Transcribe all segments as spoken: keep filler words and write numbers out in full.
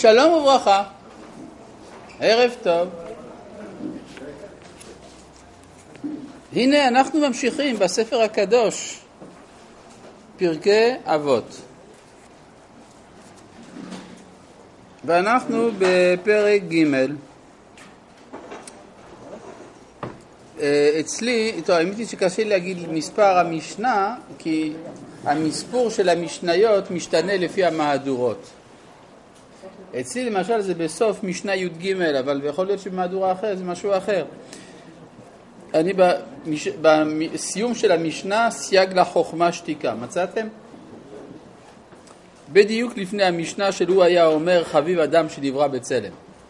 שלום וברכה, ערב טוב. הנה אנחנו ממשיכים בספר הקדוש, פרקי אבות. ואנחנו בפרק ג'. אצלי, טוב, האמת היא שקשה להגיד מספר המשנה, כי המספור של המשניות משתנה לפי המהדורות. אצלי למשל זה בסוף משנה י' ג', אבל יכול להיות שבמהדורה אחרת זה משהו אחר. אני במש... בסיום של המשנה סייג לחוכמה שתיקה. מצאתם? בדיוק לפני המשנה שלו היה אומר חביב אדם שדברה בצלם.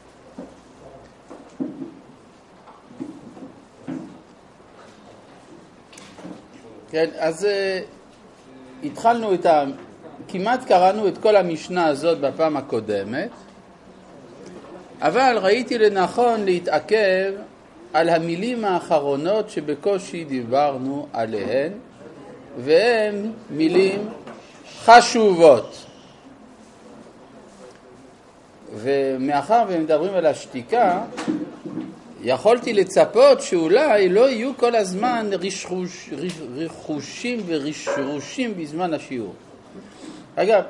כן, אז uh, התחלנו את ה... כמעט קראנו את כל המשנה הזאת בפעם הקודמת, אבל ראיתי לנכון להתעכב על המילים האחרונות שבקושי דיברנו עליהן, והן מילים חשובות. ומאחר ומדברים על השתיקה, יכולתי לצפות שאולי לא יהיו כל הזמן ריחוש, ריחושים ורישרושים בזמן השיעור. אגב,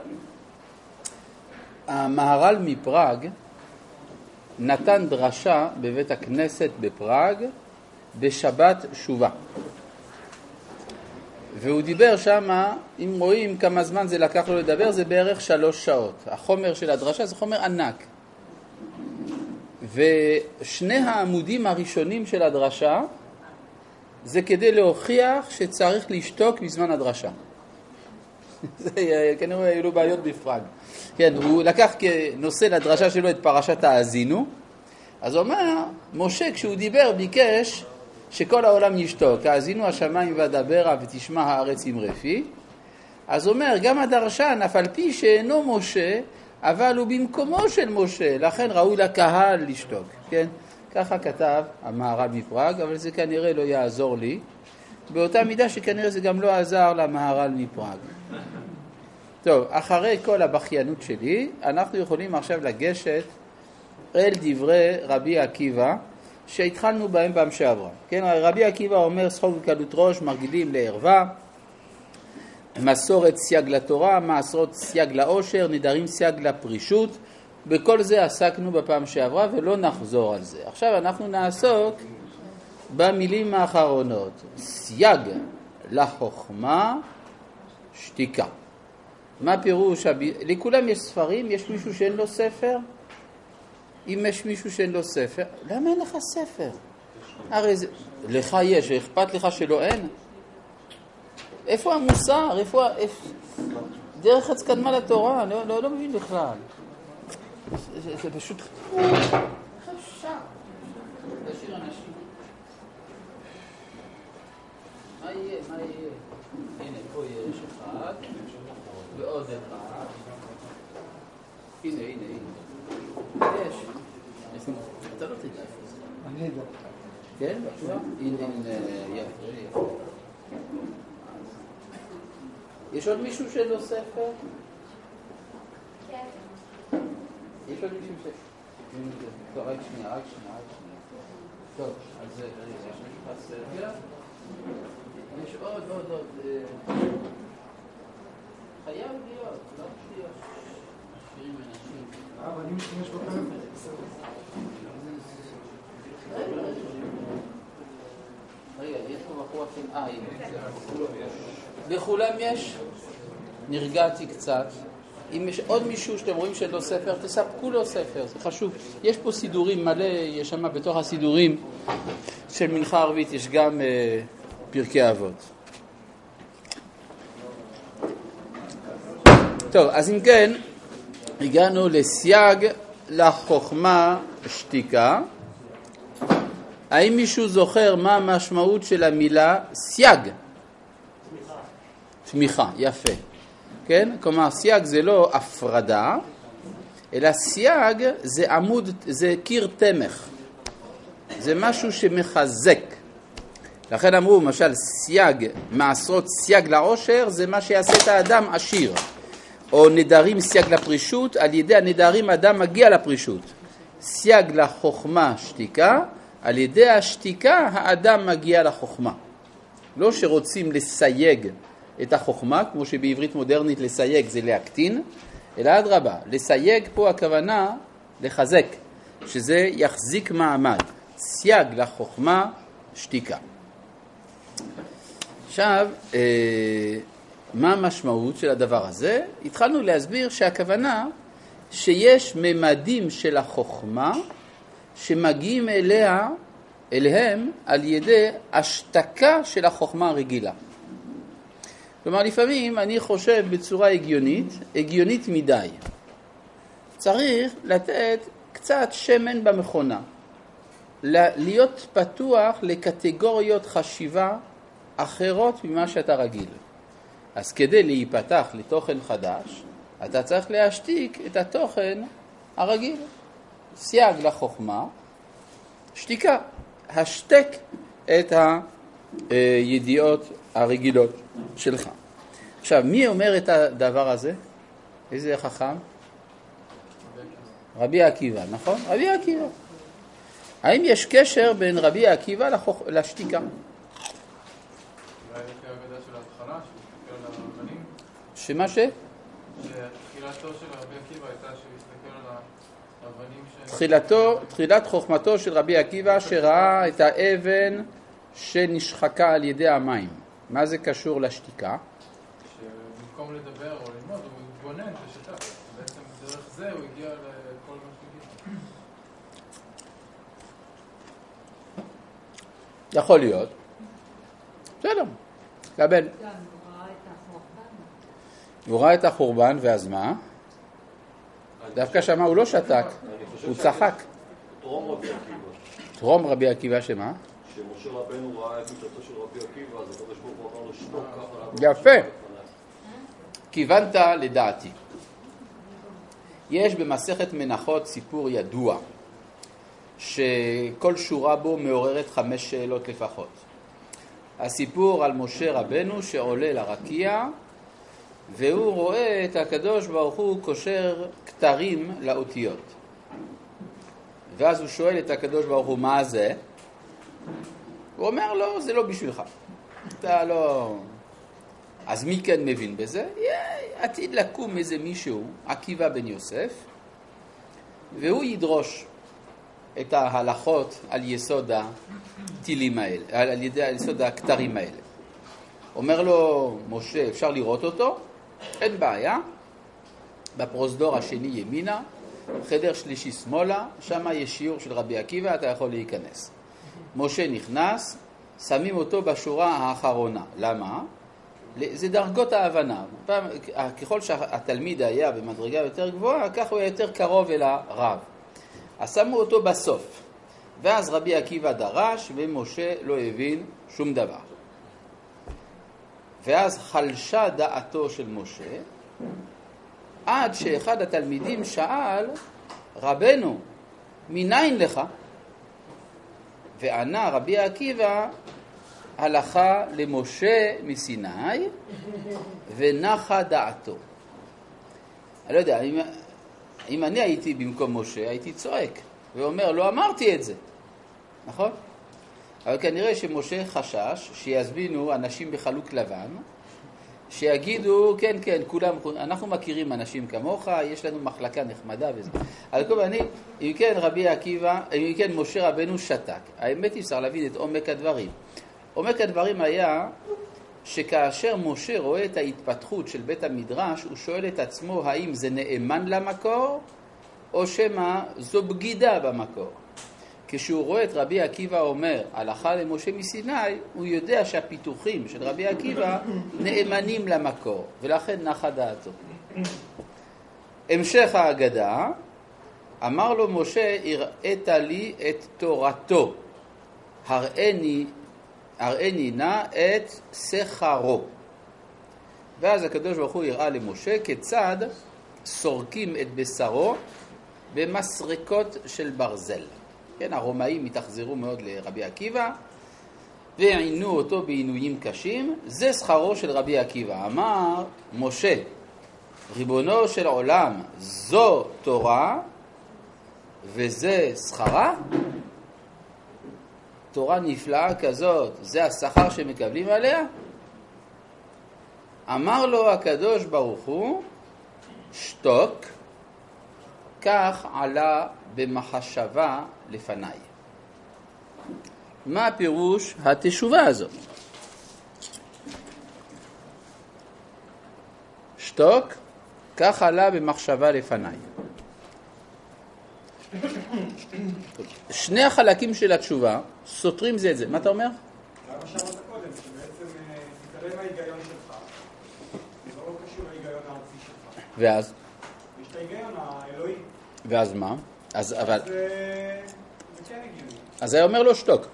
המהר"ל מפראג נתן דרשה בבית הכנסת בפראג בשבת שובה. והוא דיבר שם, אם רואים כמה זמן זה לקח לו לדבר, זה בערך שלוש שעות. החומר של הדרשה זה חומר ענק. ושני העמודים הראשונים של הדרשה זה כדי להוכיח שצריך לשתוק בזמן הדרשה. זה כנראה היו לו בעיות בפראג. כן, הוא לקח כנושא לדרשה שלו את פרשת האזינו. אז הוא אומר, משה כשהוא דיבר ביקש שכל העולם ישתוק. האזינו השמיים והדברה ותשמע הארץ עם רפי. אז הוא אומר, גם הדרשן, אף על פי שאינו משה, אבל הוא במקומו של משה, לכן ראוי לקהל לשתוק. כן? ככה כתב המהר"ל מפראג, אבל זה כנראה לא יעזור לי. באותה מידה שכנראה זה גם לא עזר למהר"ל מפראג. טוב, אחרי כל הבחיינות שלי, אנחנו יכולים עכשיו לגשת אל דברי רבי עקיבא, שהתחלנו בהם פעם שעברה. כן, רבי עקיבא אומר, שחוק וקלות ראש, מרגילים לערווה, מסורת סייג לתורה, מעשרות סייג לאושר, נדרים סייג לפרישות. בכל זה עסקנו בפעם שעברה ולא נחזור על זה. עכשיו אנחנו נעסוק במילים האחרונות. סייג לחוכמה שתיקה. מה פירוש? לכולם יש ספרים? יש מישהו שאין לו ספר? אם יש מישהו שאין לו ספר, למה אין לך ספר? הרי זה... לך יש, אכפת לך שלא אין? איפה המוסר? איפה... איפה... דרך חץ קדמה לתורה? לא, לא, לא מבין בכלל. זה, זה פשוט... איך אפשר? להשאיר אנשים. מה יהיה? מה יהיה? הנה, פה יש אחד. ועוד אחד. הנה, הנה, הנה. יש. אתה לא תדע איפה זה. אני יודע. כן? בבקשה? הנה, הנה, יפה, יפה. יש עוד מישהו שלא ספר? כן. יש עוד מישהו ש... טוב, רק שנייה, רק שנייה, רק שנייה. טוב, אז יש לך ספר? יש עוד, עוד, עוד. חייב להיות, לא להיות. שירים אנשים. אה, אבל אני משתמש בפלאפון. רגע, יש פה בחור אפילו... אה, הנה. לכולם יש? נרגעתי קצת. אם יש עוד מישהו שאתם רואים שאין לו ספר, תספקו לו ספר, זה חשוב. יש פה סידורים מלא, יש שם בתוך הסידורים של מנחה ערבית, יש גם אה, פרקי אבות. טוב, אז אם כן, הגענו לסייג לחוכמה שתיקה. האם מישהו זוכר מה המשמעות של המילה סייג? תמיכה. תמיכה, יפה. כן? כלומר, סייג זה לא הפרדה, אלא סייג זה עמוד, זה קיר תמך. זה משהו שמחזק. לכן אמרו, למשל, סייג, מעשרות סייג לעושר, זה מה שיעשה את האדם עשיר. או נדרים סייג לפרישות, על ידי הנדרים אדם מגיע לפרישות. סייג לחוכמה שתיקה, על ידי השתיקה האדם מגיע לחוכמה. לא שרוצים לסייג את החוכמה, כמו שבעברית מודרנית לסייג זה להקטין, אלא אדרבה, לסייג פה הכוונה לחזק, שזה יחזיק מעמד. סייג לחוכמה שתיקה. עכשיו, מה המשמעות של הדבר הזה? התחלנו להסביר שהכוונה שיש ממדים של החוכמה שמגיעים אליה, אליהם על ידי השתקה של החוכמה הרגילה. כלומר, לפעמים אני חושב בצורה הגיונית, הגיונית מדי. צריך לתת קצת שמן במכונה, להיות פתוח לקטגוריות חשיבה אחרות ממה שאתה רגיל. אז כדי להיפתח לתוכן חדש, אתה צריך להשתיק את התוכן הרגיל. סייג לחוכמה, שתיקה. השתק את הידיעות הרגילות שלך. עכשיו, מי אומר את הדבר הזה? איזה חכם? רבי עקיבא, נכון? רבי עקיבא. האם יש קשר בין רבי עקיבא לחוכ... לשתיקה? אולי לפי ההגדה של ההתחלה, שהוא הסתכל על האבנים? שמה ש? שתחילתו של רבי עקיבא הייתה שהוא הסתכל על האבנים ש... תחילתו, תחילת חוכמתו של רבי עקיבא שראה את האבן שנשחקה על ידי המים. מה זה קשור לשתיקה? שבמקום לדבר או ללמוד, הוא התבונן ושתק. בעצם דרך זה הוא הגיע לכל מה שהגיע. יכול להיות. בסדר, קבל. הוא ראה את החורבן, ואז מה? דווקא שמה הוא לא שתק, הוא צחק. טרום רבי עקיבא. טרום רבי עקיבא שמה? שמשה רבנו ראה את מיתתו של רבי עקיבא, אז הקדוש ברוך הוא אמר לו שתוק ככה. יפה. כיוונת לדעתי. יש במסכת מנחות סיפור ידוע, שכל שורה בו מעוררת חמש שאלות לפחות. הסיפור על משה רבנו שעולה לרקיע, והוא רואה את הקדוש ברוך הוא קושר כתרים לאותיות. ואז הוא שואל את הקדוש ברוך הוא, מה זה? הוא אומר לו, זה לא בשבילך. אתה לא... אז מי כן מבין בזה? עתיד לקום איזה מישהו, עקיבא בן יוסף, והוא ידרוש את ההלכות על יסוד הטילים האלה, על ידי יסוד הכתרים האלה. אומר לו, משה, אפשר לראות אותו? אין בעיה. בפרוזדור השני ימינה, חדר שלישי שמאלה, שם יש שיעור של רבי עקיבא, אתה יכול להיכנס. משה נכנס, שמים אותו בשורה האחרונה. למה? זה דרגות ההבנה. ככל שהתלמיד היה במדרגה יותר גבוהה, כך הוא היה יותר קרוב אל הרב. אז שמו אותו בסוף. ואז רבי עקיבא דרש, ומשה לא הבין שום דבר. ואז חלשה דעתו של משה, עד שאחד התלמידים שאל, רבנו, מניין לך? וענה רבי עקיבא, הלכה למשה מסיני, ונחה דעתו. אני לא יודע, אם, אם אני הייתי במקום משה, הייתי צועק, ואומר, לא אמרתי את זה. נכון? אבל כנראה שמשה חשש שיזמינו אנשים בחלוק לבן, שיגידו, כן, כן, כולם, אנחנו מכירים אנשים כמוך, יש לנו מחלקה נחמדה וזה. אבל כל אני, אם כן רבי עקיבא, אם כן משה רבנו שתק. האמת היא, צריך להבין את עומק הדברים. עומק הדברים היה שכאשר משה רואה את ההתפתחות של בית המדרש, הוא שואל את עצמו האם זה נאמן למקור, או שמה זו בגידה במקור. כשהוא רואה את רבי עקיבא אומר, הלכה למשה מסיני, הוא יודע שהפיתוחים של רבי עקיבא נאמנים למקור, ולכן נחה דעתו. המשך ההגדה, אמר לו משה, הראית לי את תורתו, הראיני, הראיני נא את שכרו. ואז הקדוש ברוך הוא הראה למשה כיצד סורקים את בשרו במסרקות של ברזל. כן, הרומאים התאכזרו מאוד לרבי עקיבא, ועינו אותו בעינויים קשים. זה שכרו של רבי עקיבא. אמר משה, ריבונו של עולם, זו תורה וזה שכרה? תורה נפלאה כזאת, זה השכר שמקבלים עליה? אמר לו הקדוש ברוך הוא, שתוק, כך עלה במחשבה לפניי. מה הפירוש התשובה הזאת? שתוק, כך עלה במחשבה לפניי. שני החלקים של התשובה סותרים זה את זה. מה אתה אומר? למה שאמרת קודם, שבעצם תתעלם מההיגיון שלך, זה לא קשור להיגיון הארצי שלך. ואז? יש את ההיגיון האלוהי. ואז מה? אז אבל... אז זה כן הגיוני. אז היה אומר לו שתוק.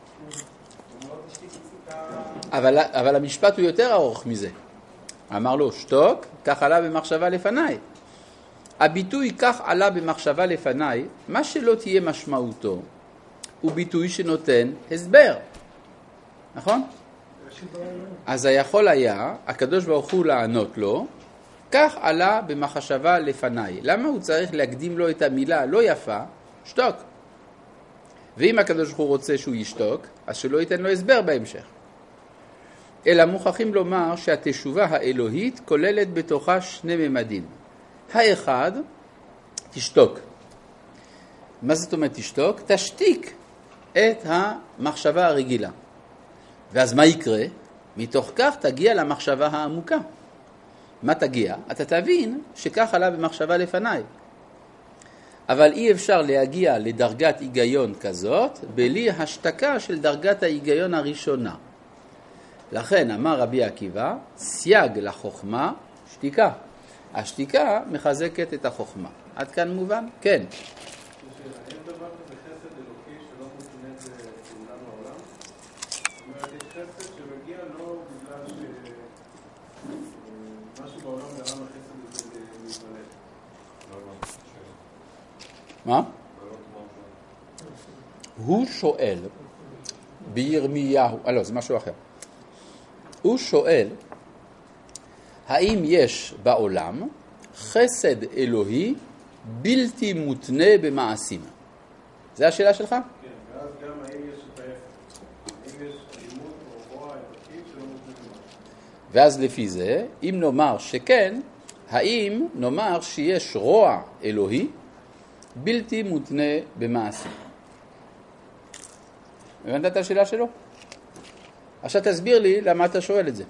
אבל, אבל המשפט הוא יותר ארוך מזה. אמר לו שתוק, כך עלה במחשבה לפניי. הביטוי כך עלה במחשבה לפניי, מה שלא תהיה משמעותו, הוא ביטוי שנותן הסבר. נכון? אז היכול היה, הקדוש ברוך הוא לענות לו, כך עלה במחשבה לפניי. למה הוא צריך להקדים לו את המילה לא יפה? שתוק. ואם הקדוש ברוך הוא רוצה שהוא ישתוק, אז שלא ייתן לו הסבר בהמשך. אלא מוכרחים לומר שהתשובה האלוהית כוללת בתוכה שני ממדים. האחד, תשתוק. מה זאת אומרת תשתוק? תשתיק את המחשבה הרגילה. ואז מה יקרה? מתוך כך תגיע למחשבה העמוקה. מה תגיע? אתה תבין שכך עלה במחשבה לפניי. אבל אי אפשר להגיע לדרגת היגיון כזאת בלי השתקה של דרגת ההיגיון הראשונה. לכן אמר רבי עקיבא, סייג לחוכמה, שתיקה. השתיקה מחזקת את החוכמה. עד כאן מובן? כן. אין דבר כזה חסד אלוקי שלא מותנה בפעולה בעולם? זאת אומרת, יש חסד שמגיע לא בגלל שמשהו בעולם גרם לחסד הזה להתמלא. מה? הוא שואל בירמיהו, אה לא, זה משהו אחר. הוא שואל, האם יש בעולם חסד אלוהי בלתי מותנה במעשים? זה השאלה שלך? כן, ואז גם האם יש את ההפך? האם יש אלימות או רוע אלוקי שלא מותנה במעשים? ואז לפי זה, אם נאמר שכן, האם נאמר שיש רוע אלוהי בלתי מותנה במעשים? הבנת את השאלה שלו? עכשיו תסביר לי למה אתה שואל את זה.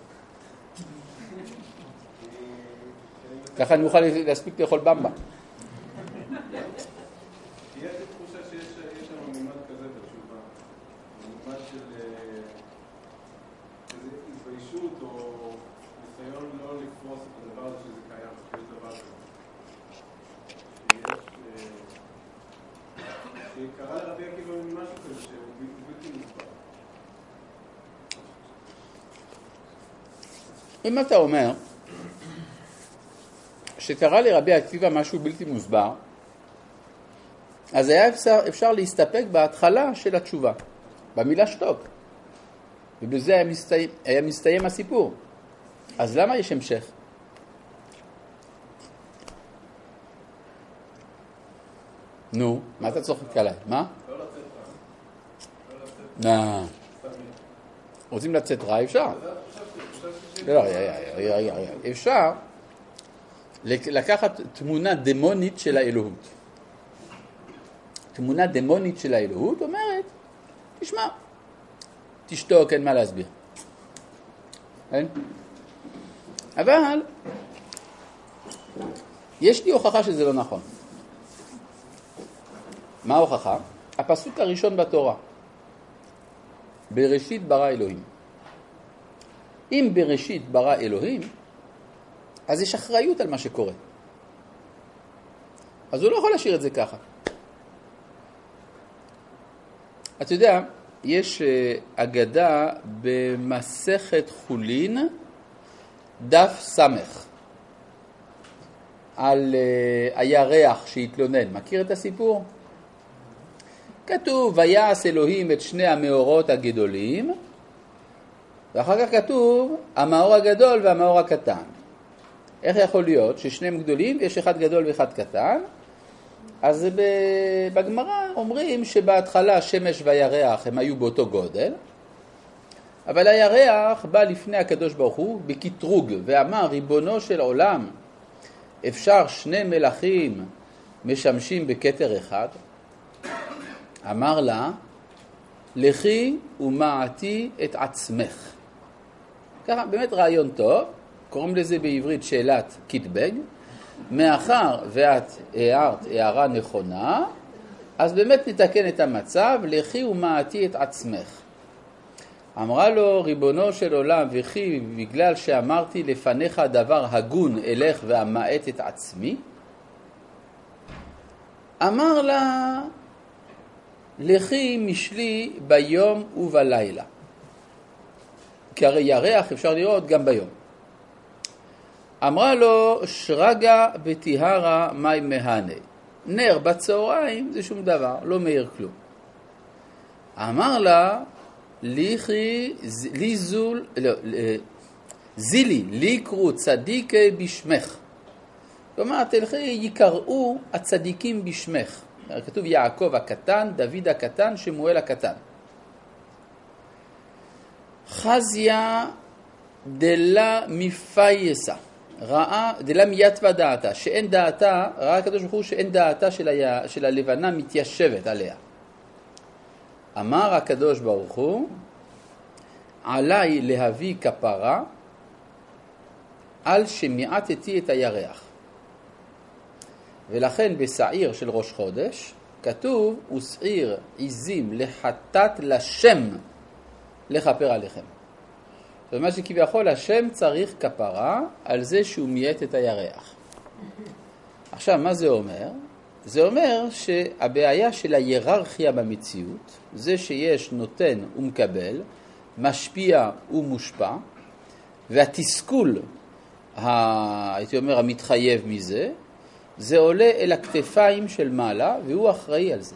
ככה אני אוכל להספיק לאכול במבה. יש לי תחושה שיש שם מימד כזה בתשובה. מימד של התביישות או ניסיון לא לפרוס את הדבר הזה שזה קיים, שיש דבר כזה. שקרא לרבי עקיבא ממשהו כזה שהוא בלתי מוסבר. אם אתה אומר שקרא לרבי עקיבא משהו בלתי מוסבר, אז היה אפשר, אפשר להסתפק בהתחלה של התשובה, במילה שתוק. ובזה היה מסתיים, היה מסתיים הסיפור. אז למה יש המשך? נו, מה אתה צוחק עליי? מה? לא לצאת רע. לא לצאת נה. רוצים לצאת רע? אפשר. לא, אפשר לקחת תמונה דמונית של האלוהות. תמונה דמונית של האלוהות אומרת, תשמע, תשתוק, אין מה להסביר. אין? אבל יש לי הוכחה שזה לא נכון. מה ההוכחה? הפסוק הראשון בתורה. בראשית ברא אלוהים. אם בראשית ברא אלוהים, אז יש אחריות על מה שקורה. אז הוא לא יכול להשאיר את זה ככה. אתה יודע, יש אגדה במסכת חולין, דף סמך, על הירח שהתלונן. מכיר את הסיפור? כתוב, ויעש אלוהים את שני המאורות הגדולים, ואחר כך כתוב, המאור הגדול והמאור הקטן. איך יכול להיות ששניהם גדולים ויש אחד גדול ואחד קטן? אז בגמרא אומרים שבהתחלה השמש והירח הם היו באותו גודל, אבל הירח בא לפני הקדוש ברוך הוא בקטרוג ואמר, ריבונו של עולם, אפשר שני מלאכים משמשים בכתר אחד? אמר לה, לכי ומעתי את עצמך. ככה, באמת רעיון טוב, קוראים לזה בעברית שאלת קיטבג, מאחר ואת הערת הערה נכונה, אז באמת נתקן את המצב, לכי ומעתי את עצמך. אמרה לו, ריבונו של עולם, וכי בגלל שאמרתי לפניך דבר הגון אלך ואמעט את עצמי? אמר לה, לכי משלי ביום ובלילה. כי הרי ירח אפשר לראות גם ביום. אמרה לו, שרגה בטיהרה מי מהנה. נר בצהריים זה שום דבר, לא מאיר כלום. אמר לה, ליחי, לי זול, לא, זילי, לי קרו צדיקי בשמך. כלומר, תלכי, יקראו הצדיקים בשמך. כתוב יעקב הקטן, דוד הקטן, שמואל הקטן. חזיה דלה מפייסה, ראה, דלה מיית ודעתה, שאין דעתה, ראה הקדוש ברוך הוא שאין דעתה של, ה, של הלבנה מתיישבת עליה. אמר הקדוש ברוך הוא, עליי להביא כפרה על שמיעטתי את הירח. ולכן בשעיר של ראש חודש כתוב, ושעיר עזים לחטאת לשם לכפר עליכם. זאת אומרת שכביכול השם צריך כפרה על זה שהוא מיעט את הירח. עכשיו, מה זה אומר? זה אומר שהבעיה של היררכיה במציאות, זה שיש נותן ומקבל, משפיע ומושפע, והתסכול, הייתי אומר, המתחייב מזה, זה עולה אל הכתפיים של מעלה, והוא אחראי על זה.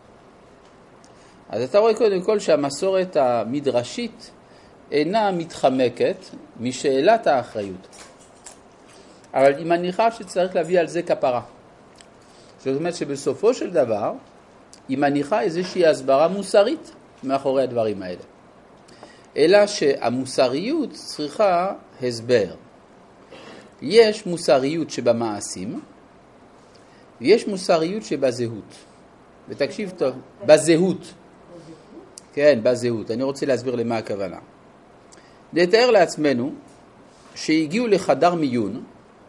אז אתה רואה קודם כל שהמסורת המדרשית אינה מתחמקת משאלת האחריות. אבל היא מניחה שצריך להביא על זה כפרה. זאת אומרת שבסופו של דבר היא מניחה איזושהי הסברה מוסרית מאחורי הדברים האלה. אלא שהמוסריות צריכה הסבר. יש מוסריות שבמעשים, ויש מוסריות שבזהות. ותקשיב טוב, בזהות. כן, בזהות. אני רוצה להסביר למה הכוונה. נתאר לעצמנו שהגיעו לחדר מיון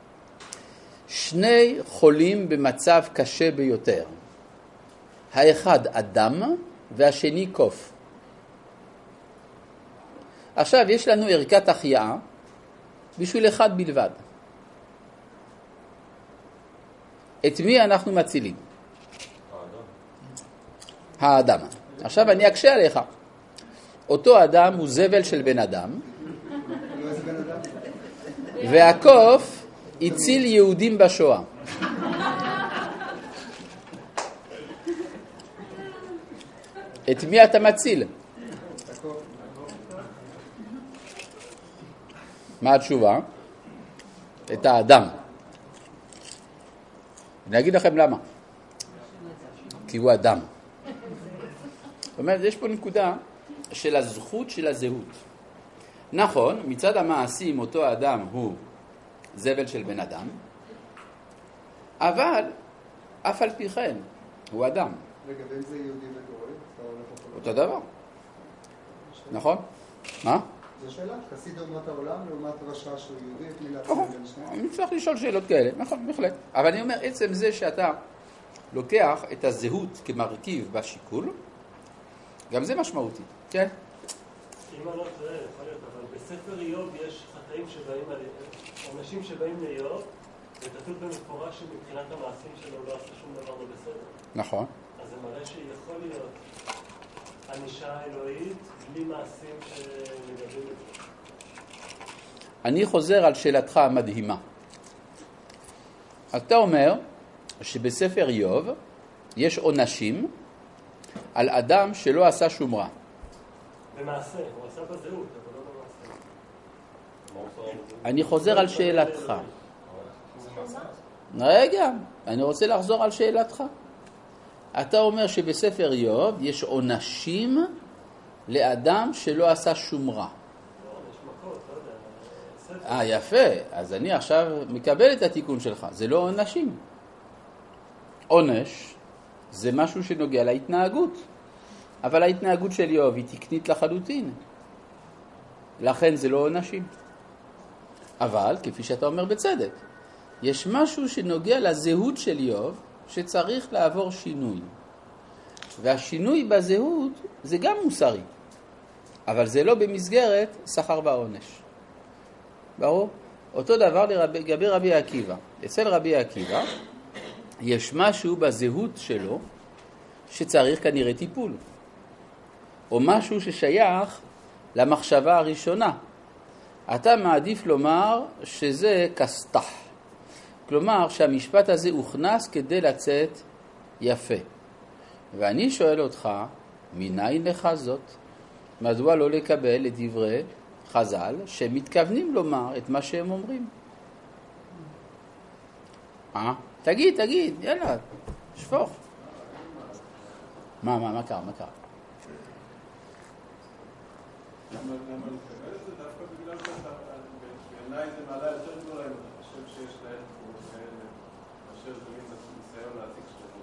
שני חולים במצב קשה ביותר. האחד אדם והשני קוף. עכשיו יש לנו ערכת החייאה בשביל אחד בלבד. את מי אנחנו מצילים? האדם. עכשיו אני אקשה עליך. אותו אדם הוא זבל של בן אדם, והקוף הציל יהודים בשואה. את מי אתה מציל? מה התשובה? את האדם. אני אגיד לכם למה. כי הוא אדם. זאת אומרת, יש פה נקודה של הזכות של הזהות. נכון, מצד המעשים אותו אדם הוא זבל של בן אדם, אבל אף על פי כן הוא אדם. רגע, בין זה יהודי וגוי? אותו דבר. נכון? מה? זו שאלה, חסיד אומות העולם לעומת רשע שהוא יהודי, את מי להציל בין שניהם? אני צריך לשאול שאלות כאלה, נכון, בהחלט. אבל אני אומר, עצם זה שאתה לוקח את הזהות כמרכיב בשיקול, גם זה משמעותי, כן? אם אני לא טועה, יכול להיות, אבל בספר איוב יש חטאים שבאים, אנשים שבאים לאיוב, וכתוב במפורש שמבחינת המעשים שלו לא עשה שום דבר לא בסדר. נכון. אז זה מראה שיכול להיות ענישה אלוהית בלי מעשים שמגבים את זה. אני חוזר על שאלתך המדהימה. אתה אומר שבספר איוב יש עונשים על אדם שלא עשה שום רע. במעשה, הוא עשה בזהות, אבל לא במעשה. אני חוזר על שאלתך. רגע, אני רוצה לחזור על שאלתך. אתה אומר שבספר איוב יש עונשים לאדם שלא עשה שום רע. אה, יפה. אז אני עכשיו מקבל את התיקון שלך. זה לא עונשים. עונש זה משהו שנוגע להתנהגות. אבל ההתנהגות של איוב היא תקנית לחלוטין. לכן זה לא עונשים. אבל, כפי שאתה אומר בצדק, יש משהו שנוגע לזהות של איוב שצריך לעבור שינוי. והשינוי בזהות זה גם מוסרי. אבל זה לא במסגרת שכר ועונש. ברור? אותו דבר לגבי רבי עקיבא. אצל רבי עקיבא יש משהו בזהות שלו שצריך כנראה טיפול. או משהו ששייך למחשבה הראשונה. אתה מעדיף לומר שזה כסתח. כלומר שהמשפט הזה הוכנס כדי לצאת יפה. ואני שואל אותך, מניין לך זאת? מדוע לא לקבל את דברי חז"ל שמתכוונים לומר את מה שהם אומרים? אה? תגיד, תגיד, יאללה, שפוך. מה, מה, מה קרה, מה קרה? למה לקבל את זה? דווקא בגלל שאתה, בעיניי זה מעלה יותר גדולה אם אתה חושב שיש להם תחורות כאלה, אשר זה ניסיון להציג שלנו.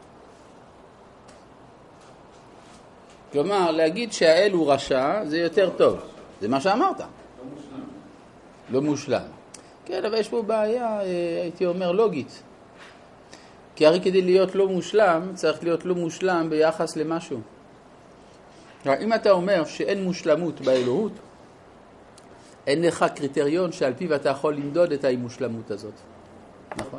כלומר, להגיד שהאל הוא רשע זה יותר טוב. זה מה שאמרת. לא מושלם. לא מושלם. כן, אבל יש פה בעיה, הייתי אומר, לוגית. כי הרי כדי להיות לא מושלם, צריך להיות לא מושלם ביחס למשהו. אם אתה אומר שאין מושלמות באלוהות, אין לך קריטריון שעל פיו אתה יכול למדוד את המושלמות הזאת. נכון?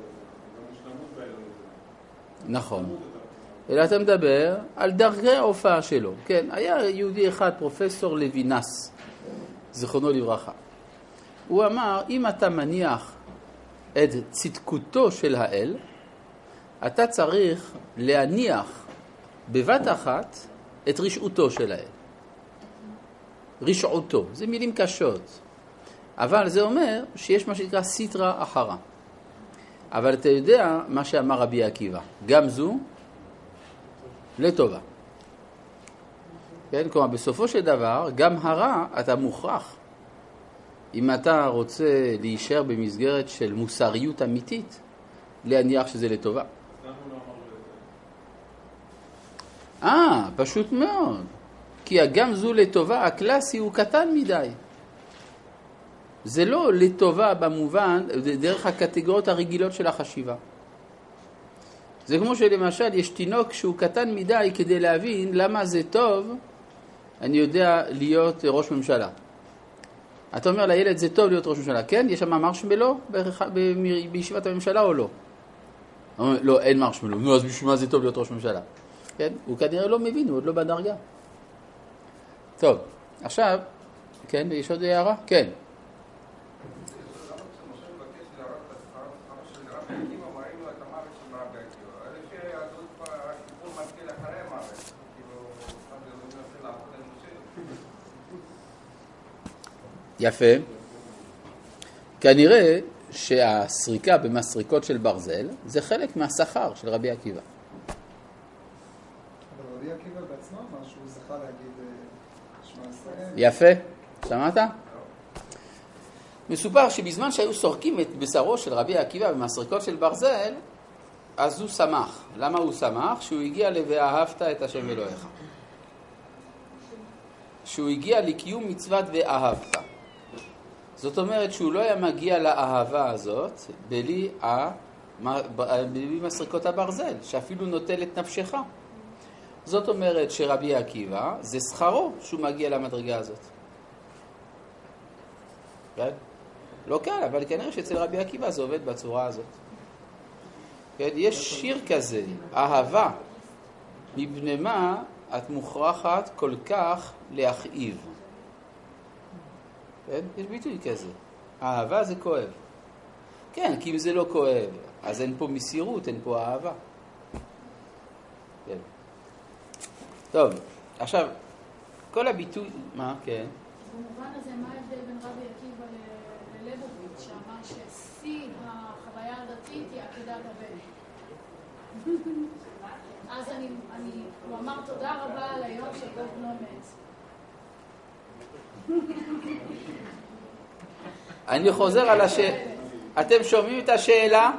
נכון. אלא אתה מדבר על דרכי ההופעה שלו. כן, היה יהודי אחד, פרופסור לוינס, זכרונו לברכה. הוא אמר, אם אתה מניח את צדקותו של האל, אתה צריך להניח בבת אחת את רשעותו של האל. רשעותו, זה מילים קשות. אבל זה אומר שיש מה שנקרא סיטרה אחרה. אבל אתה יודע מה שאמר רבי עקיבא. גם זו לטובה. כן? כלומר, בסופו של דבר, גם הרע אתה מוכרח. אם אתה רוצה להישאר במסגרת של מוסריות אמיתית, להניח שזה לטובה. אה, פשוט מאוד. כי גם זו לטובה, הקלאסי הוא קטן מדי. זה לא לטובה במובן, דרך הקטגוריות הרגילות של החשיבה. זה כמו שלמשל יש תינוק שהוא קטן מדי כדי להבין למה זה טוב, אני יודע להיות ראש ממשלה. אתה אומר לילד זה טוב להיות ראש ממשלה, כן? יש שם מרשמלו בישיבת הממשלה או לא? לא, אין מרשמלו. נו, אז בשביל מה זה טוב להיות ראש ממשלה? כן? הוא כנראה לא מבין, הוא עוד לא בדרגה. טוב, עכשיו, כן, יש עוד הערה? כן. יפה. כנראה שהסריקה במסריקות של ברזל זה חלק מהשכר של רבי עקיבא. אבל רבי עקיבא בעצמו אמר שהוא זכה להגיד שמע ישראל. יפה. שמעת? מסופר שבזמן שהיו סורקים את בשרו של רבי עקיבא במסריקות של ברזל, אז הוא שמח. למה הוא שמח? שהוא הגיע ל"ואהבת את השם אלוהיך". שהוא הגיע לקיום מצוות "ואהבת". זאת אומרת שהוא לא היה מגיע לאהבה הזאת בלי, ה... בלי מסריקות הברזל, שאפילו נוטל את נפשך. זאת אומרת שרבי עקיבא זה שכרו שהוא מגיע למדרגה הזאת. כן? לא קל, אבל כנראה שאצל רבי עקיבא זה עובד בצורה הזאת. כן? יש שיר כזה, אהבה, מפני מה את מוכרחת כל כך להכאיב. כן? יש ביטוי כזה. אהבה זה כואב. כן, כי אם זה לא כואב, אז אין פה מסירות, אין פה אהבה. כן. טוב, עכשיו, כל הביטוי... מה? כן. במובן הזה, מה ההבדל בין רבי עקיבא ללבוביץ' שאמר ששיא החוויה דת הבן. אז אני, אני, הוא אמר תודה רבה על היום שבו בנו מת. אני חוזר על השאלה. אתם שומעים את השאלה?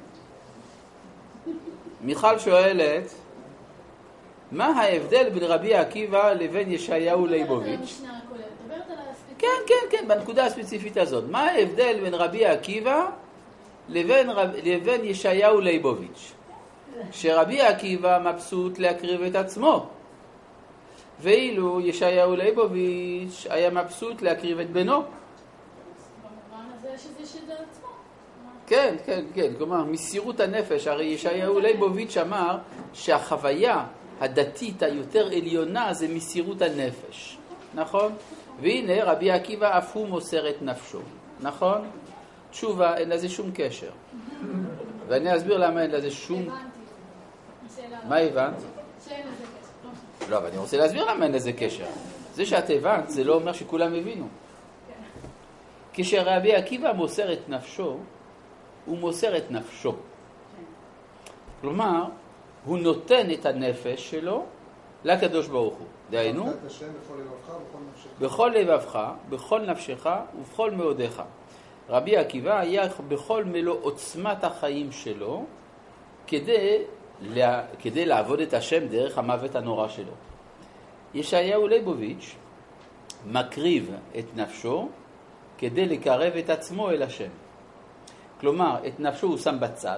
מיכל שואלת, מה ההבדל בין רבי עקיבא לבין ישעיהו ליבוביץ'? כן, כן, כן, בנקודה הספציפית הזאת. מה ההבדל בין רבי עקיבא לבין, לבין ישעיהו ליבוביץ'? שרבי עקיבא מבסוט להקריב את עצמו, ואילו ישעיהו ליבוביץ' היה מבסוט להקריב את בנו. במובן הזה שזה שזה עצמו. כן, כן, כן, כלומר, מסירות הנפש. הרי ישעיהו ליבוביץ' אמר שהחוויה הדתית היותר עליונה זה מסירות הנפש, נכון? והנה רבי עקיבא אף הוא מוסר את נפשו, נכון? תשובה, אין לזה שום קשר. ואני אסביר למה אין לזה שום... מה הבנת? שאין לזה קשר. לא, אבל אני רוצה להסביר למה אין לזה קשר. זה שאת הבנת, זה לא אומר שכולם הבינו. כשרבי עקיבא מוסר את נפשו, הוא מוסר את נפשו. כלומר, הוא נותן את הנפש שלו לקדוש ברוך הוא. דהיינו, בכל לבבך, בכל נפשך ובכל מאודיך. רבי עקיבא היה בכל מלוא עוצמת החיים שלו כדי, לה, כדי לעבוד את השם דרך המוות הנורא שלו. ישעיהו ליבוביץ' מקריב את נפשו כדי לקרב את עצמו אל השם. כלומר, את נפשו הוא שם בצד,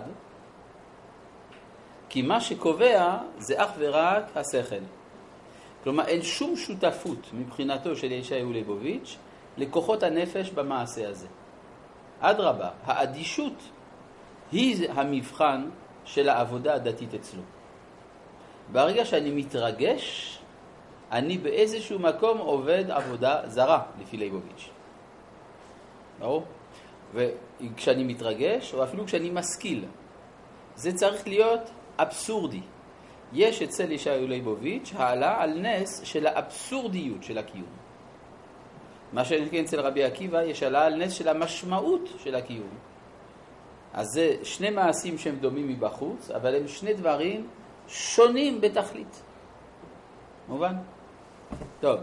כי מה שקובע זה אך ורק השכל. כלומר, אין שום שותפות מבחינתו של ישעיהו ליבוביץ' לכוחות הנפש במעשה הזה. אדרבה, האדישות היא המבחן של העבודה הדתית אצלו. ברגע שאני מתרגש, אני באיזשהו מקום עובד עבודה זרה, לפי ליבוביץ'. ברור? וכשאני מתרגש, או אפילו כשאני משכיל, זה צריך להיות אבסורדי. יש אצל ישעיהו ליבוביץ' העלה על נס של האבסורדיות של הקיום. מה שכן אצל רבי עקיבא יש העלה על נס של המשמעות של הקיום. אז זה שני מעשים שהם דומים מבחוץ, אבל הם שני דברים שונים בתכלית. מובן? טוב.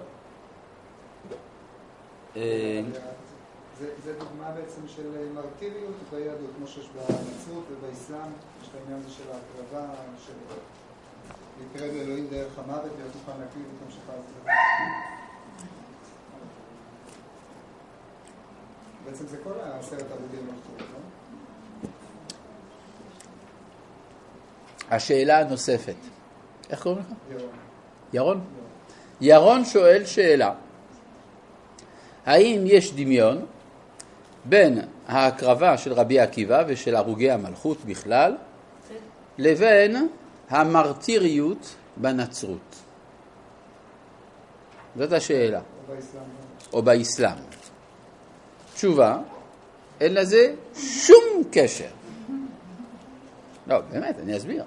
זה, זה דוגמה בעצם של מרטיריות ביהדות, כמו שיש בנצרות ובאסלאם, יש את העניין הזה של ההקרבה, של להתקרב לאלוהים דרך המוות, להיות מוכן להקריב את המשכה הזה. בעצם זה כל העשרת עבודים לחתור, לא? השאלה הנוספת. איך קוראים לך? ירון. ירון? ירון שואל שאלה. האם יש דמיון בין ההקרבה של רבי עקיבא ושל הרוגי המלכות בכלל לבין המרטיריות בנצרות? זאת השאלה. או באסלאם. או באסלאם. תשובה, אין לזה שום קשר. לא, באמת, אני אסביר.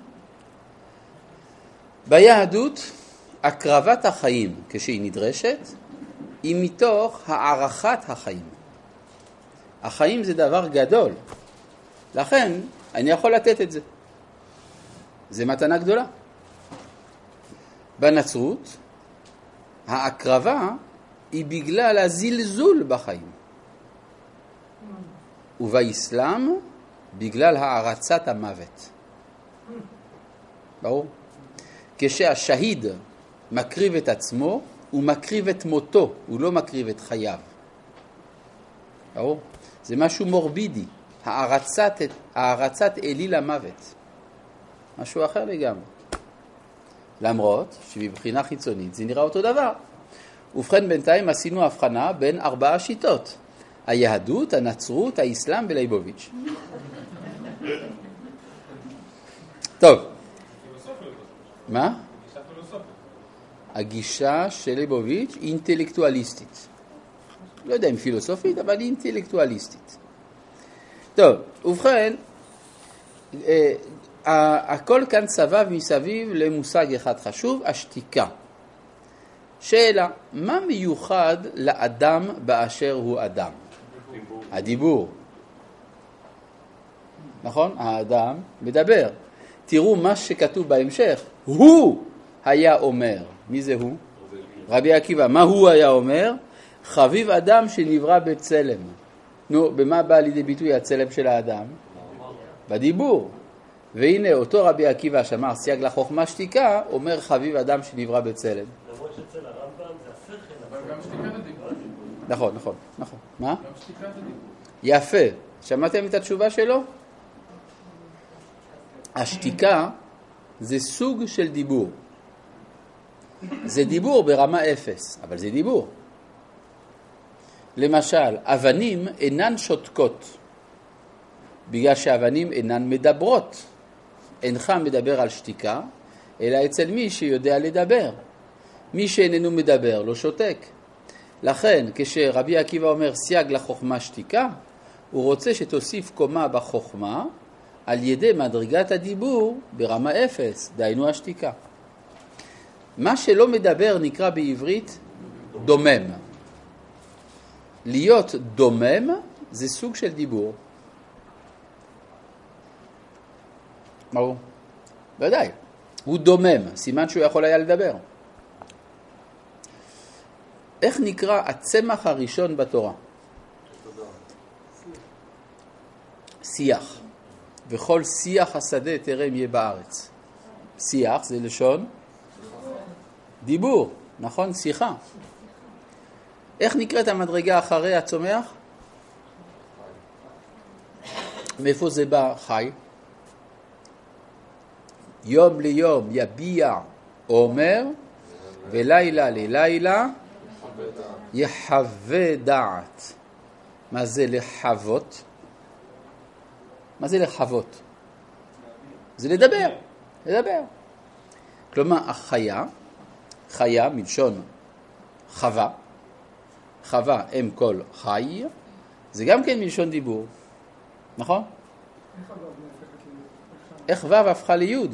ביהדות, הקרבת החיים כשהיא נדרשת, היא מתוך הערכת החיים. החיים זה דבר גדול. לכן, אני יכול לתת את זה. זה מתנה גדולה. בנצרות, ההקרבה היא בגלל הזלזול בחיים. ובאסלאם, בגלל הערצת המוות. ברור? כשהשהיד מקריב את עצמו, הוא מקריב את מותו, הוא לא מקריב את חייו. ברור? זה משהו מורבידי, הערצת, הערצת אליל המוות. משהו אחר לגמרי. למרות שבבחינה חיצונית זה נראה אותו דבר. ובכן בינתיים עשינו הבחנה בין ארבעה שיטות. היהדות, הנצרות, האסלאם וליבוביץ'. טוב. מה? הגישה של ליבוביץ' היא אינטלקטואליסטית. לא יודע אם פילוסופית, אבל היא אינטלקטואליסטית. טוב, ובכן, הכל כאן סבב מסביב למושג אחד חשוב, השתיקה. שאלה, מה מיוחד לאדם באשר הוא אדם? הדיבור. נכון? האדם מדבר. תראו מה שכתוב בהמשך. הוא היה אומר. מי זה הוא? רבי עקיבא. מה הוא היה אומר? חביב אדם שנברא בצלם. נו, במה בא לידי ביטוי הצלם של האדם? בדיבור. והנה אותו רבי עקיבא שאמר סייג לחוכמה שתיקה, אומר חביב אדם שנברא בצלם. למרות שאצל הרמב"ם זה השכל, אבל גם שתיקת הדיבור. נכון, נכון, נכון. מה? גם שתיקת הדיבור. יפה. שמעתם את התשובה שלו? השתיקה זה סוג של דיבור. זה דיבור ברמה אפס, אבל זה דיבור. למשל, אבנים אינן שותקות, בגלל שאבנים אינן מדברות. אינך מדבר על שתיקה, אלא אצל מי שיודע לדבר. מי שאיננו מדבר לא שותק. לכן, כשרבי עקיבא אומר סייג לחוכמה שתיקה, הוא רוצה שתוסיף קומה בחוכמה על ידי מדרגת הדיבור ברמה אפס, דהיינו השתיקה. מה שלא מדבר נקרא בעברית דומם. להיות דומם זה סוג של דיבור. מה הוא? ודאי. הוא דומם, סימן שהוא יכול היה לדבר. איך נקרא הצמח הראשון בתורה? שיח. וכל שיח השדה תרם יהיה בארץ. שיח זה לשון דיבור, נכון? שיחה. איך נקראת המדרגה אחרי הצומח? מאיפה זה בא? חי. יום ליום יביע אומר, ולילה ללילה יחווה דעת. מה זה לחוות? מה זה לחוות? זה לדבר, לדבר. כלומר, החיה, חיה מלשון חווה, חווה אם כל חי, זה גם כן מלשון דיבור, נכון? איך ו' הפכה ליוד?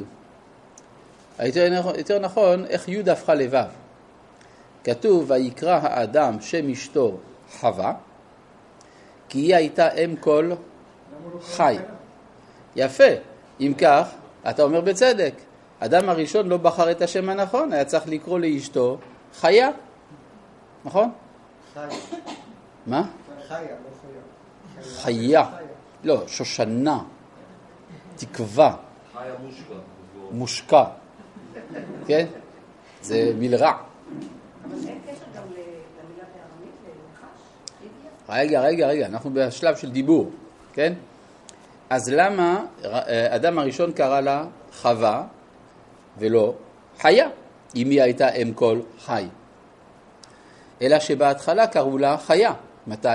יותר נכון, איך יוד הפכה לו'. כתוב, ויקרא האדם שם אשתו חווה, כי היא הייתה אם כל חי. יפה. אם כך, אתה אומר בצדק, אדם הראשון לא בחר את השם הנכון, היה צריך לקרוא לאשתו חיה. נכון? חיה. מה? חיה, לא חיה. חיה. לא, שושנה. תקווה. חיה מושקע. מושקע. כן? זה מלרע. אבל אין קשר גם למילה בארמית, לנחש? רגע, רגע, רגע, אנחנו בשלב של דיבור, כן? אז למה אדם הראשון קרא לה חווה ולא חיה, אם היא הייתה אם כל חי? אלא שבהתחלה קראו לה חיה. מתי?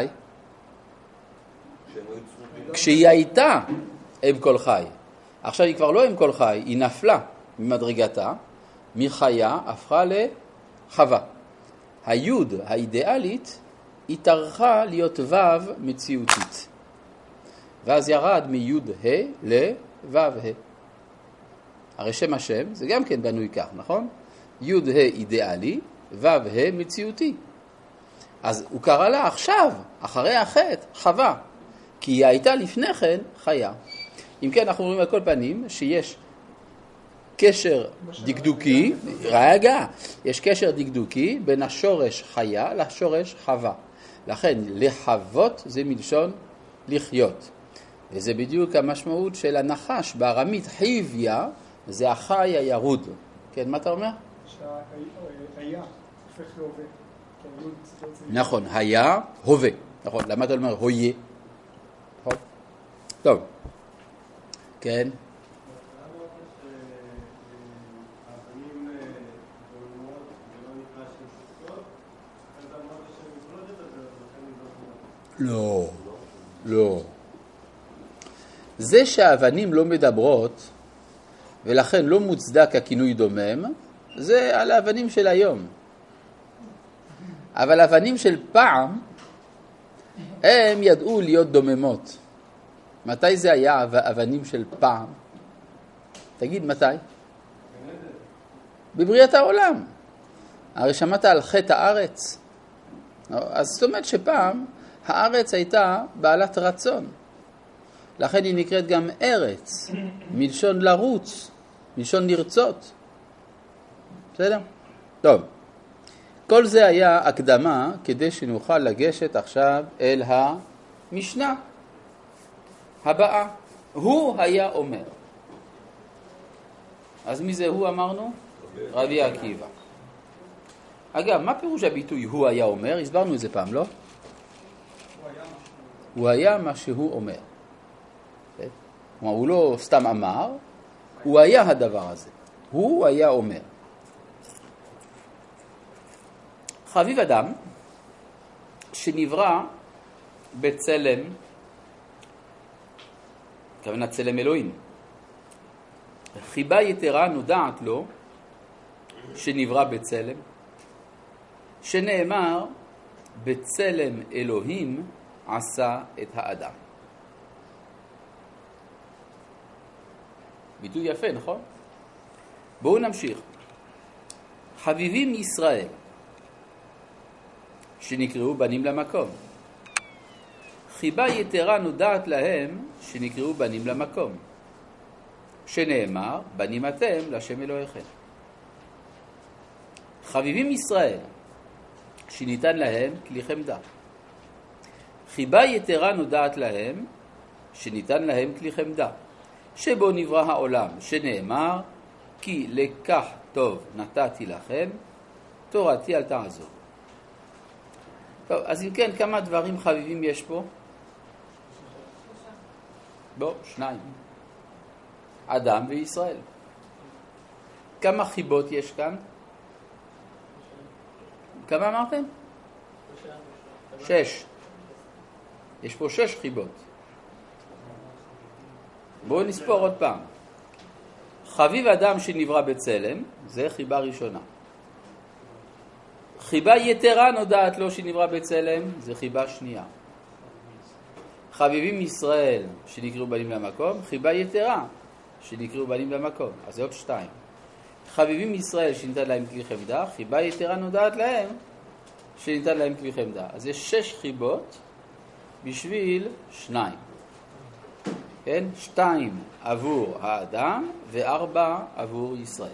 כשהיא הייתה אם כל חי. עכשיו היא כבר לא אם כל חי, היא נפלה ממדרגתה, מחיה הפכה לחווה. היוד האידיאלית התארכה להיות ו' מציאותית. ואז ירד מיוד ה' לו' ה'. הרי שם השם זה גם כן בנוי כך, נכון? יוד ה' אידיאלי, ו' ה' מציאותי. אז הוא קרא לה עכשיו, אחרי החטא, חווה. כי היא הייתה לפני כן חיה. אם כן, אנחנו רואים על כל פנים שיש קשר דקדוקי, רגע, יש קשר דקדוקי בין השורש חיה לשורש חווה. לכן, לחוות זה מלשון לחיות. וזה בדיוק המשמעות של הנחש. בארמית חיביה זה החי הירוד. כן, מה אתה אומר? שהיה, הופך להווה. נכון, היה, הווה. נכון, למה אתה אומר הויה? נכון. טוב. כן. לא, לא. זה שהאבנים לא מדברות, ולכן לא מוצדק הכינוי דומם, זה על האבנים של היום. אבל האבנים של פעם, הם ידעו להיות דוממות. מתי זה היה האבנים של פעם? תגיד מתי? בבריאת העולם. הרי שמעת על חטא הארץ. אז זאת אומרת שפעם הארץ הייתה בעלת רצון. לכן היא נקראת גם ארץ, מלשון לרוץ, מלשון לרצות. בסדר? טוב. כל זה היה הקדמה כדי שנוכל לגשת עכשיו אל המשנה הבאה. הוא היה אומר. אז מי זה הוא אמרנו? רבי עקיבא. אגב, מה פירוש הביטוי הוא היה אומר? הסברנו את זה פעם, לא? הוא היה מה שהוא אומר. כלומר, הוא לא סתם אמר, הוא היה הדבר הזה. הוא היה אומר. חביב אדם שנברא בצלם, כוונה צלם אלוהים. חיבה יתרה נודעת לו שנברא בצלם, שנאמר בצלם אלוהים עשה את האדם. ביטוי יפה, נכון? בואו נמשיך. חביבים ישראל שנקראו בנים למקום. חיבה יתרה נודעת להם שנקראו בנים למקום. שנאמר, בנים אתם לשם אלוהיכם. חביבים ישראל שניתן להם כלי חמדה. חיבה יתרה נודעת להם שניתן להם כלי חמדה. שבו נברא העולם, שנאמר, כי לקח טוב נתתי לכם, תורתי אל תעזוב. טוב, אז אם כן, כמה דברים חביבים יש פה? בוא, שניים. אדם וישראל. כמה חיבות יש כאן? כמה אמרתם? שש. יש פה שש חיבות. בואו נספור עוד פעם. חביב אדם שנברא בצלם, זה חיבה ראשונה. חיבה יתרה נודעת לו שנברא בצלם, זה חיבה שנייה. חביבים ישראל שנקראו בנים למקום, חיבה יתרה שנקראו בנים למקום, אז זה עוד שתיים. חביבים ישראל שניתן להם כלי חמדה, חיבה יתרה נודעת להם שניתן להם כלי חמדה. אז יש שש חיבות בשביל שניים. כן? שתיים עבור האדם וארבע עבור ישראל.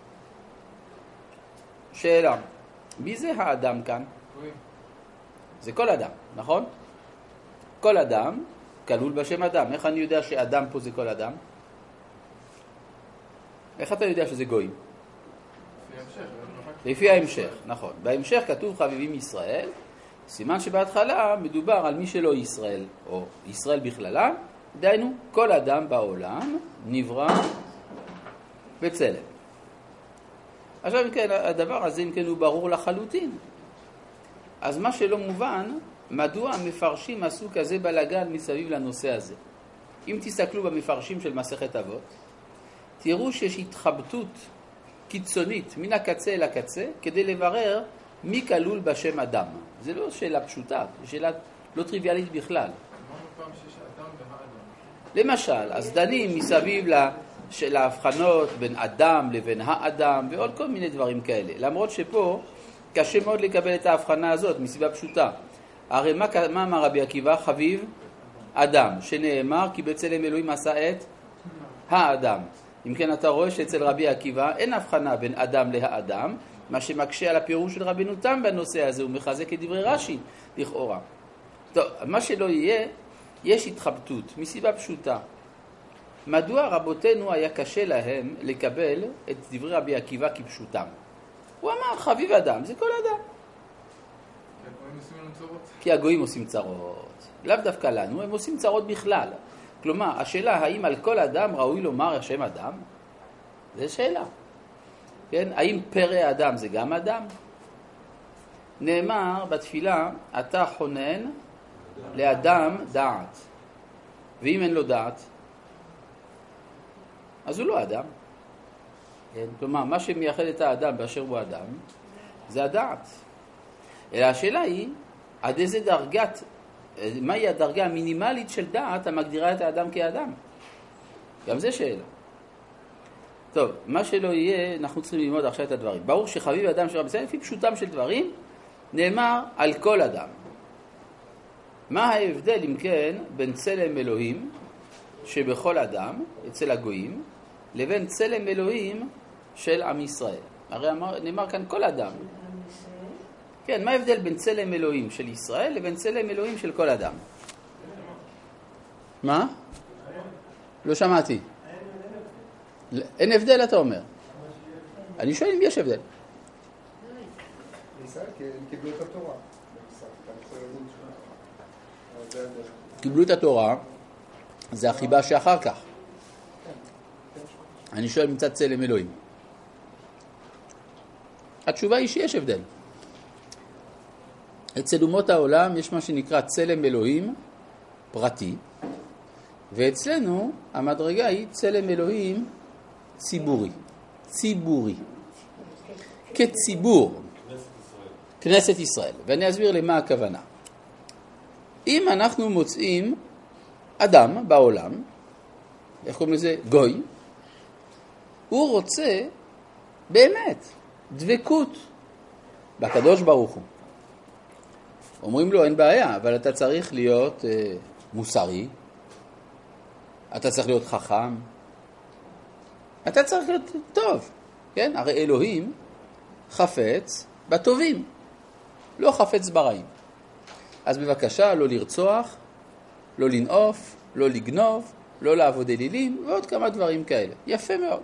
שאלה, מי זה האדם כאן? זה כל אדם, נכון? כל אדם כלול בשם אדם. איך אני יודע שאדם פה זה כל אדם? איך אתה יודע שזה גויים? לפי ההמשך, נכון. בהמשך כתוב חביבים ישראל, סימן שבהתחלה מדובר על מי שלא ישראל, או ישראל בכללה, דהיינו, כל אדם בעולם נברא בצלם. עכשיו, כן, הדבר הזה, אם כן, הוא ברור לחלוטין. אז מה שלא מובן, מדוע המפרשים עשו כזה בלגן מסביב לנושא הזה? אם תסתכלו במפרשים של מסכת אבות, תראו שיש התחבטות קיצונית מן הקצה אל הקצה, כדי לברר מי כלול בשם אדם. זה לא שאלה פשוטה, זו שאלה לא טריוויאלית בכלל. למשל, אז דנים מסביב של ההבחנות בין אדם לבין האדם ועוד כל מיני דברים כאלה. למרות שפה קשה מאוד לקבל את ההבחנה הזאת מסיבה פשוטה. הרי מה, מה אמר רבי עקיבא? חביב אדם, שנאמר כי בצלם אלוהים עשה את האדם. אם כן אתה רואה שאצל רבי עקיבא אין הבחנה בין אדם להאדם, מה שמקשה על הפירוש של רבנו תם בנושא הזה, הוא מחזק את דברי רש"י לכאורה. טוב, מה שלא יהיה, יש התחבטות מסיבה פשוטה. מדוע רבותינו היה קשה להם לקבל את דברי רבי עקיבא כפשוטם? הוא אמר חביב אדם, זה כל אדם. כי הגויים עושים צרות. לאו דווקא לנו, הם עושים צרות בכלל. כלומר, השאלה האם על כל אדם ראוי לומר השם אדם? זו שאלה. כן? האם פרא אדם זה גם אדם? נאמר בתפילה, אתה חונן לאדם דעת. ואם אין לו דעת, אז הוא לא אדם. כן? כלומר, מה שמייחד את האדם באשר הוא אדם, זה הדעת. אלא השאלה היא, עד איזה דרגת, מהי הדרגה המינימלית של דעת המגדירה את האדם כאדם? גם זה שאלה. טוב, מה שלא יהיה, אנחנו צריכים ללמוד עכשיו את הדברים. ברור שחביב אדם שרב בסדר, לפי פשוטם של דברים, נאמר על כל אדם. מה ההבדל, אם כן, בין צלם אלוהים שבכל אדם, אצל הגויים, לבין צלם אלוהים של עם ישראל. הרי אמר, נאמר כאן כל אדם. כן, מה ההבדל בין צלם אלוהים של ישראל לבין צלם אלוהים של כל אדם? מה? לא שמעתי. אין הבדל, אתה אומר. אני שואל אם יש הבדל. בישראל קיבלו את התורה. קיבלו את התורה, זה החיבה שאחר כך. אני שואל מצד צלם אלוהים. התשובה היא שיש הבדל. אצל אומות העולם יש מה שנקרא צלם אלוהים פרטי, ואצלנו המדרגה היא צלם אלוהים ציבורי. ציבורי. כציבור. כנסת ישראל. ואני אסביר למה הכוונה. אם אנחנו מוצאים אדם בעולם, איך קוראים לזה? גוי, הוא רוצה באמת דבקות בקדוש ברוך הוא. אומרים לו, אין בעיה, אבל אתה צריך להיות אה, מוסרי, אתה צריך להיות חכם, אתה צריך להיות טוב, כן? הרי אלוהים חפץ בטובים, לא חפץ ברעים. אז בבקשה, לא לרצוח, לא לנעוף, לא לגנוב, לא לעבוד אלילים, ועוד כמה דברים כאלה. יפה מאוד.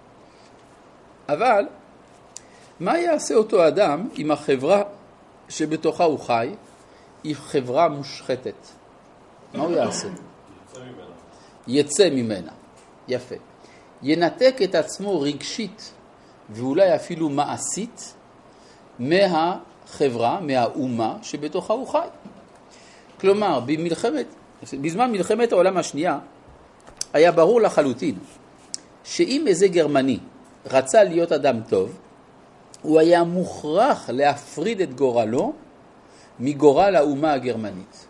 אבל, מה יעשה אותו אדם אם החברה שבתוכה הוא חי, היא חברה מושחתת? מה הוא יעשה? יצא ממנה. יצא ממנה. יפה. ינתק את עצמו רגשית, ואולי אפילו מעשית, מהחברה, מהאומה שבתוכה הוא חי. כלומר, במלחמת, בזמן מלחמת העולם השנייה, היה ברור לחלוטין, שאם איזה גרמני רצה להיות אדם טוב, הוא היה מוכרח להפריד את גורלו מגורל האומה הגרמנית.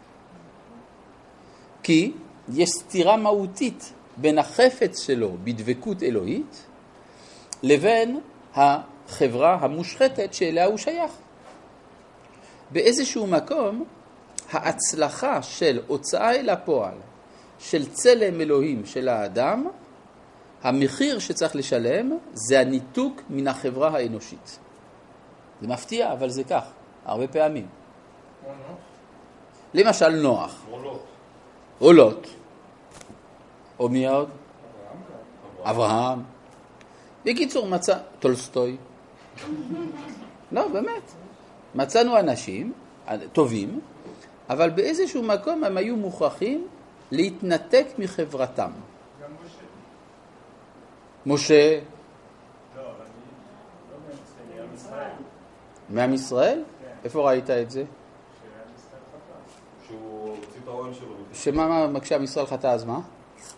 כי יש סתירה מהותית בין החפץ שלו בדבקות אלוהית, לבין החברה המושחתת שאליה הוא שייך. באיזשהו מקום, ההצלחה של הוצאה אל הפועל, של צלם אלוהים של האדם, המחיר שצריך לשלם זה הניתוק מן החברה האנושית. זה מפתיע, אבל זה כך, הרבה פעמים. למשל נוח. או לוט. או לוט. או מי עוד? אברהם. בקיצור, מצא טולסטוי. לא, באמת. מצאנו אנשים טובים, אבל באיזשהו מקום הם היו מוכרחים להתנתק מחברתם. גם משה. משה. לא, אבל אני לא מאמצע, מעם ישראל. מעם ישראל? איפה ראית את זה? שעם ישראל חטא. שהוא הוציא את האוהל שלו. שמה מה מקשה עם ישראל חטא אז מה?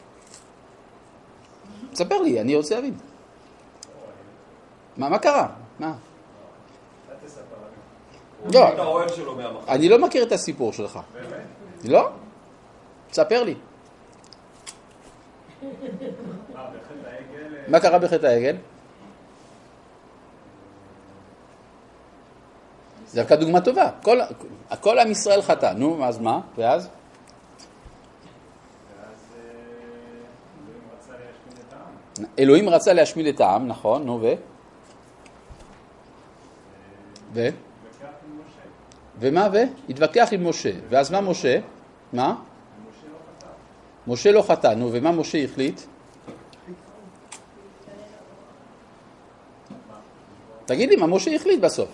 תספר לי, אני רוצה להבין. מה, מה קרה? מה? אתה תספר לי. הוא לא. הוציא את האוהל שלו מהמחנה. אני לא מכיר את הסיפור שלך. באמת? לא? תספר לי. אה, בחטא העגל... מה קרה בחטא העגל? זה דווקא דוגמה טובה. כל, כל עם ישראל חטא. נו, אז מה? ואז? ואז אלוהים רצה להשמיד את העם. אלוהים רצה להשמיד את העם, נכון, נו, ו? ו? התווכח עם משה. ומה ו? התווכח עם משה. ואז מה משה? מה? ומשה לא חטא. משה לא חטא, נו, ומה משה החליט? תגיד לי, מה משה החליט בסוף?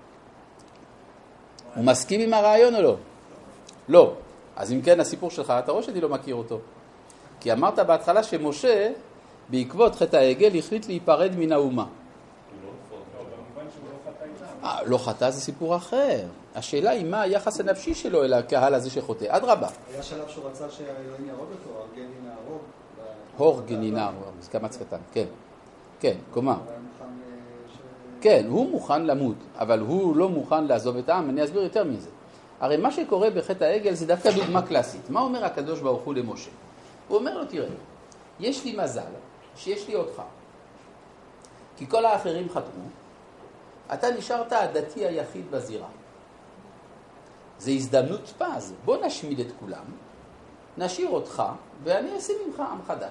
הוא מסכים עם הרעיון או לא? לא. אז אם כן, הסיפור שלך, אתה רואה שאני לא מכיר אותו. כי אמרת בהתחלה שמשה, בעקבות חטא העגל, החליט להיפרד מן האומה. במובן שהוא לא חטא איתם. אה, לא חטא זה סיפור אחר. השאלה היא מה היחס הנפשי שלו אל הקהל הזה שחוטא. עד רבה. היה שלב שהוא רצה שהאלוהים יהרוג אותו, הרגני נהרוג. הורגני נהרוג, זה כמה קטן, כן. כן, קומה. הוא היה מוכן ש... כן, הוא מוכן למות, אבל הוא לא מוכן לעזוב את העם. אני אסביר יותר מזה. הרי מה שקורה בחטא העגל זה דווקא דוגמה קלאסית. מה אומר הקדוש ברוך הוא למשה? הוא אומר לו, תראה, יש לי מזל שיש לי אותך. כי כל האחרים חתמו, אתה נשארת הדתי היחיד בזירה. זה הזדמנות פז. בוא נשמיד את כולם, נשאיר אותך ואני אשים ממך עם חדש.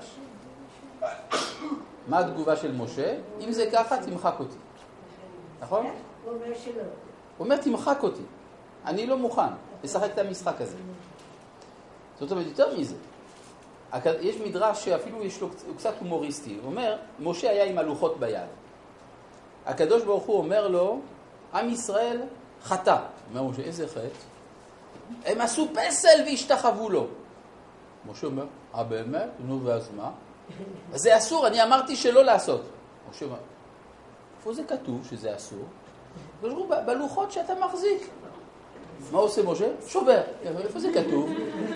מה התגובה של משה? אם זה ככה, תמחק אותי. נכון? הוא אומר שלא. הוא אומר, תמחק אותי. אני לא מוכן לשחק את המשחק הזה. זאת אומרת, יותר מזה. יש מדרש שאפילו יש לו, הוא קצת הומוריסטי. הוא אומר, משה היה עם הלוחות ביד. הקדוש ברוך הוא אומר לו, עם ישראל חטא. אומר משה, איזה חטא? הם עשו פסל והשתחוו לו. משה אומר, אה באמת? נו ואז מה? אז זה אסור, אני אמרתי שלא לעשות. משה אומר, איפה זה כתוב שזה אסור? תראו, בלוחות שאתה מחזיק. מה עושה משה? שובר. איפה זה כתוב?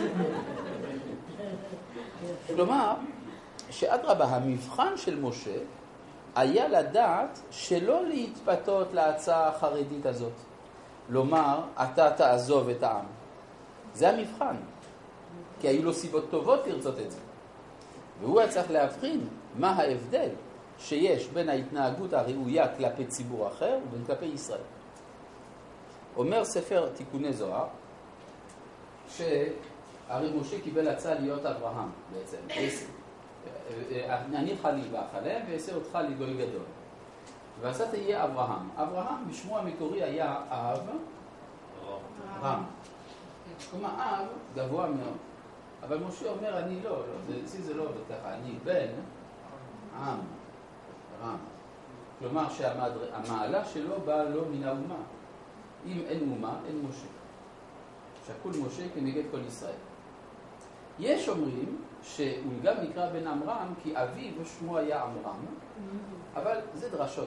כלומר, שאדרבה, המבחן של משה היה לדעת שלא להתפתות להצעה החרדית הזאת. לומר, אתה תעזוב את העם. זה המבחן. כי היו לו סיבות טובות לרצות את זה. והוא היה צריך להבחין מה ההבדל שיש בין ההתנהגות הראויה כלפי ציבור אחר ובין כלפי ישראל. אומר ספר תיקוני זוהר, שהרי משה קיבל הצעה להיות אברהם בעצם. אני חליל ואחלם ואעשה אותך לגוי גדול. ועשה תהיה אברהם. אברהם בשמו המקורי היה אב רם. כלומר אב גבוה מאוד. אבל משה אומר אני לא, לא זה, זה לא עובד ככה, אני בן עם רם. כלומר שהמעלה שלו באה לו מן האומה. אם אין אומה, אין משה. שקול משה כנגד כל ישראל. יש אומרים שהוא גם נקרא בן עמרם כי אביו שמו היה עמרם, אבל זה דרשות.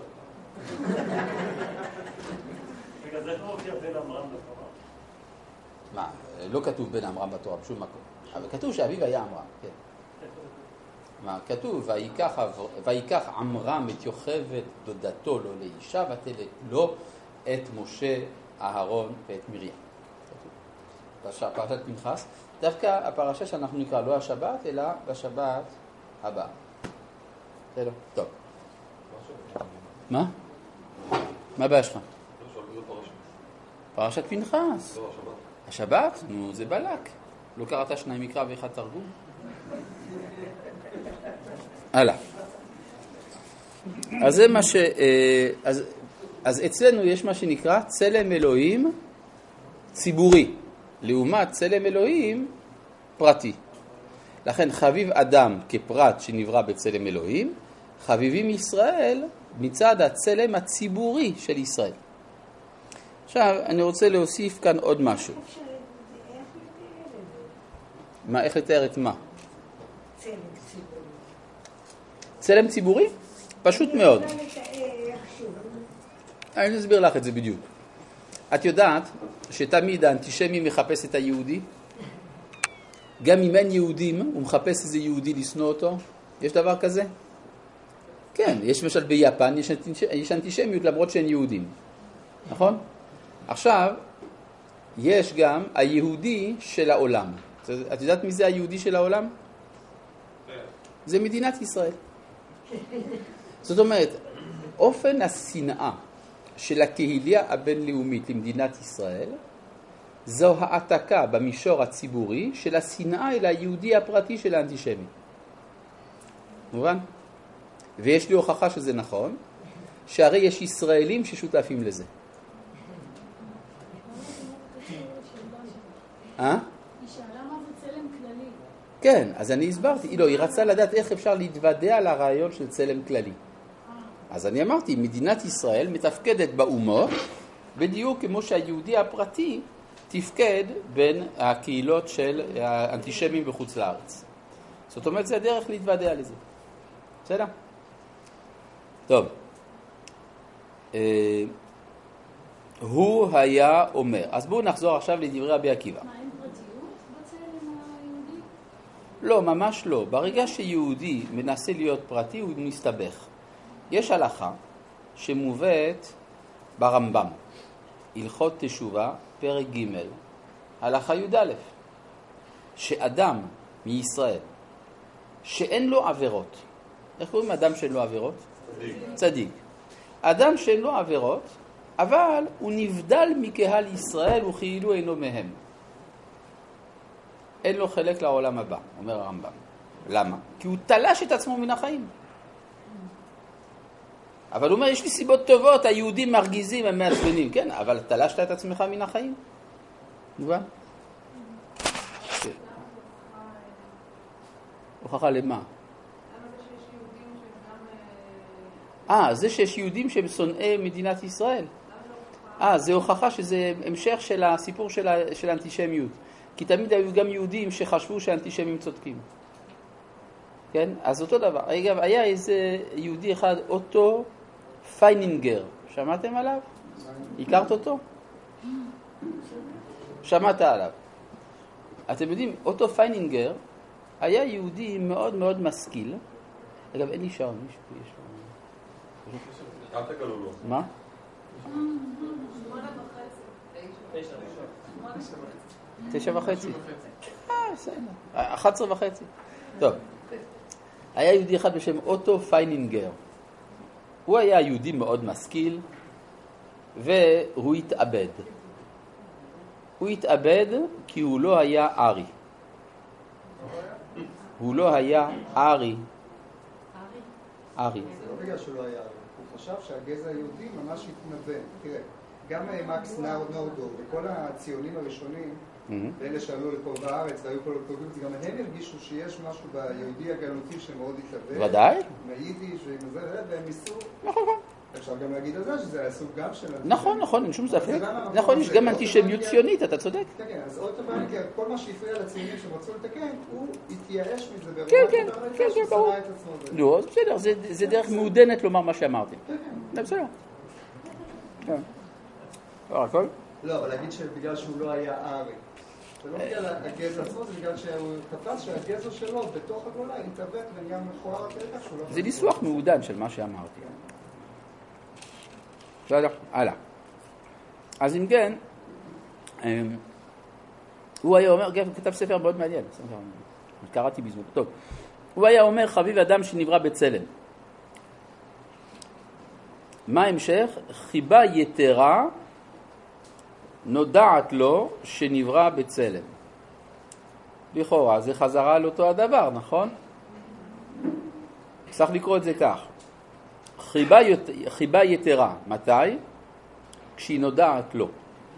רגע, זה לא מופיע בן עמרם בתורה? מה? לא כתוב בן עמרם בתורה בשום מקום. אבל כתוב שאביו היה עמרם, כן. מה? כתוב, ויקח עמרם את יוכבד דודתו לו לאישה ותלת לו את משה, אהרון ואת מרים. פרשת פנחס. דווקא הפרשה שאנחנו נקרא לא השבת, אלא בשבת הבאה. זה לא. טוב. מה? מה הבעיה שלך? פרשת פנחס. השבת? נו, זה בלק. לא קראת שניים מקרא ואחד תרגום? הלאה. אז זה מה ש... אז, אז אצלנו יש מה שנקרא צלם אלוהים ציבורי, לעומת צלם אלוהים פרטי. לכן חביב אדם כפרט שנברא בצלם אלוהים, חביבים ישראל מצד הצלם הציבורי של ישראל. עכשיו, אני רוצה להוסיף כאן עוד משהו. מה, איך לתאר את מה? צלם ציבורי. צלם ציבורי? פשוט מאוד. אני אסביר לך את זה בדיוק. את יודעת שתמיד האנטישמי מחפש את היהודי? גם אם אין יהודים, הוא מחפש איזה יהודי לשנוא אותו? יש דבר כזה? כן, יש למשל ביפן, יש, יש אנטישמיות למרות שאין יהודים. נכון? עכשיו, יש גם היהודי של העולם. את יודעת מי זה היהודי של העולם? זה מדינת ישראל. זאת אומרת, אופן השנאה של הקהילה הבינלאומית למדינת ישראל, זו העתקה במישור הציבורי של השנאה אל היהודי הפרטי של האנטישמי. מובן? ויש לי הוכחה שזה נכון, שהרי יש ישראלים ששותפים לזה. אה? היא שאלה מה זה צלם כללי. כן, אז אני הסברתי. לא, היא רצה לדעת איך אפשר להתוודע על הרעיון של צלם כללי. אז אני אמרתי, מדינת ישראל מתפקדת באומות, בדיוק כמו שהיהודי הפרטי תפקד בין הקהילות של האנטישמים בחוץ לארץ. זאת אומרת, זה הדרך להתוודע לזה. בסדר? טוב. הוא היה אומר. אז בואו נחזור עכשיו לדברי רבי עקיבא. מה, אין פרטיות בצלם היהודי? לא, ממש לא. ברגע שיהודי מנסה להיות פרטי, הוא מסתבך. יש הלכה שמובאת ברמב"ם, הלכות תשובה, פרק ג', הלכה י"א, שאדם מישראל שאין לו עבירות, איך קוראים אדם שאין לו עבירות? צדיק. צדיק. אדם שאין לו עבירות, אבל הוא נבדל מקהל ישראל וכאילו אינו מהם. אין לו חלק לעולם הבא, אומר הרמב"ם. למה? כי הוא תלש את עצמו מן החיים. אבל הוא אומר, יש לי סיבות טובות, היהודים מרגיזים, הם מעצבנים. כן, אבל תלשת את עצמך מן החיים. מובן? הוכחה למה? אה, זה שיש יהודים שהם שונאי מדינת ישראל. אה, זה הוכחה שזה המשך של הסיפור של, ה... של האנטישמיות. כי תמיד היו גם יהודים שחשבו שהאנטישמים צודקים. כן? אז אותו דבר. אגב, היה איזה יהודי אחד, אוטו פיינינגר. שמעתם עליו? הכרת אותו? שמעת עליו. אתם יודעים, אוטו פיינינגר היה יהודי מאוד מאוד משכיל. אגב, אין לי שעון. יש פה, יש פה. אל תגלו לו. מה? תשע וחצי. אה, בסדר. אחת עשרה וחצי. טוב. היה יהודי אחד בשם אוטו פיינינגר. הוא היה יהודי מאוד משכיל, והוא התאבד. הוא התאבד כי הוא לא היה ארי. הוא לא היה ארי. ארי. זה לא בגלל שהוא לא היה ארי. הוא חשב שהגזע היהודי ממש התנוון. תראה, גם מקס נורדו וכל הציונים הראשונים, ואלה שעלו לפה בארץ והיו כל אורתודוקסים, גם הם הרגישו שיש משהו ביהודי הגלותי שמאוד התאבד. ודאי. מהיידיש ועם זה, והם ניסו. אפשר גם להגיד על זה שזה היה סוג גם של... נכון, נכון, אין שום ספק. נכון, יש גם אנטישמיות ציונית, אתה צודק. כן, כן, אז אוטו פיינינגר, כל מה שהפריע לציונים שהם רצו לתקן, הוא התייאש מזה ברמה כן, כן, כן, שהוא ברור. שנא את עצמו. לא, אז בסדר, זה דרך מעודנת לומר מה שאמרתי. כן, זה בסדר. כן. לא, הכל? לא, אבל להגיד שבגלל שהוא לא היה ארי. זה לא בגלל הגזע עצמו, זה בגלל שהוא תפס שהגזע שלו בתוך הגולה התאבד ונהיה מכוער כך שהוא לא... זה ניסוח מעודן של מה שאמרתי. בסדר, הלאה. אז אם כן, הוא היה אומר, הוא כתב ספר מאוד מעניין, קראתי בזמן, טוב. הוא היה אומר, חביב אדם שנברא בצלם. מה ההמשך? חיבה יתרה נודעת לו שנברא בצלם. לכאורה, זה חזרה על אותו הדבר, נכון? צריך לקרוא את זה כך. חיבה, חיבה יתרה, מתי? כשהיא נודעת לו.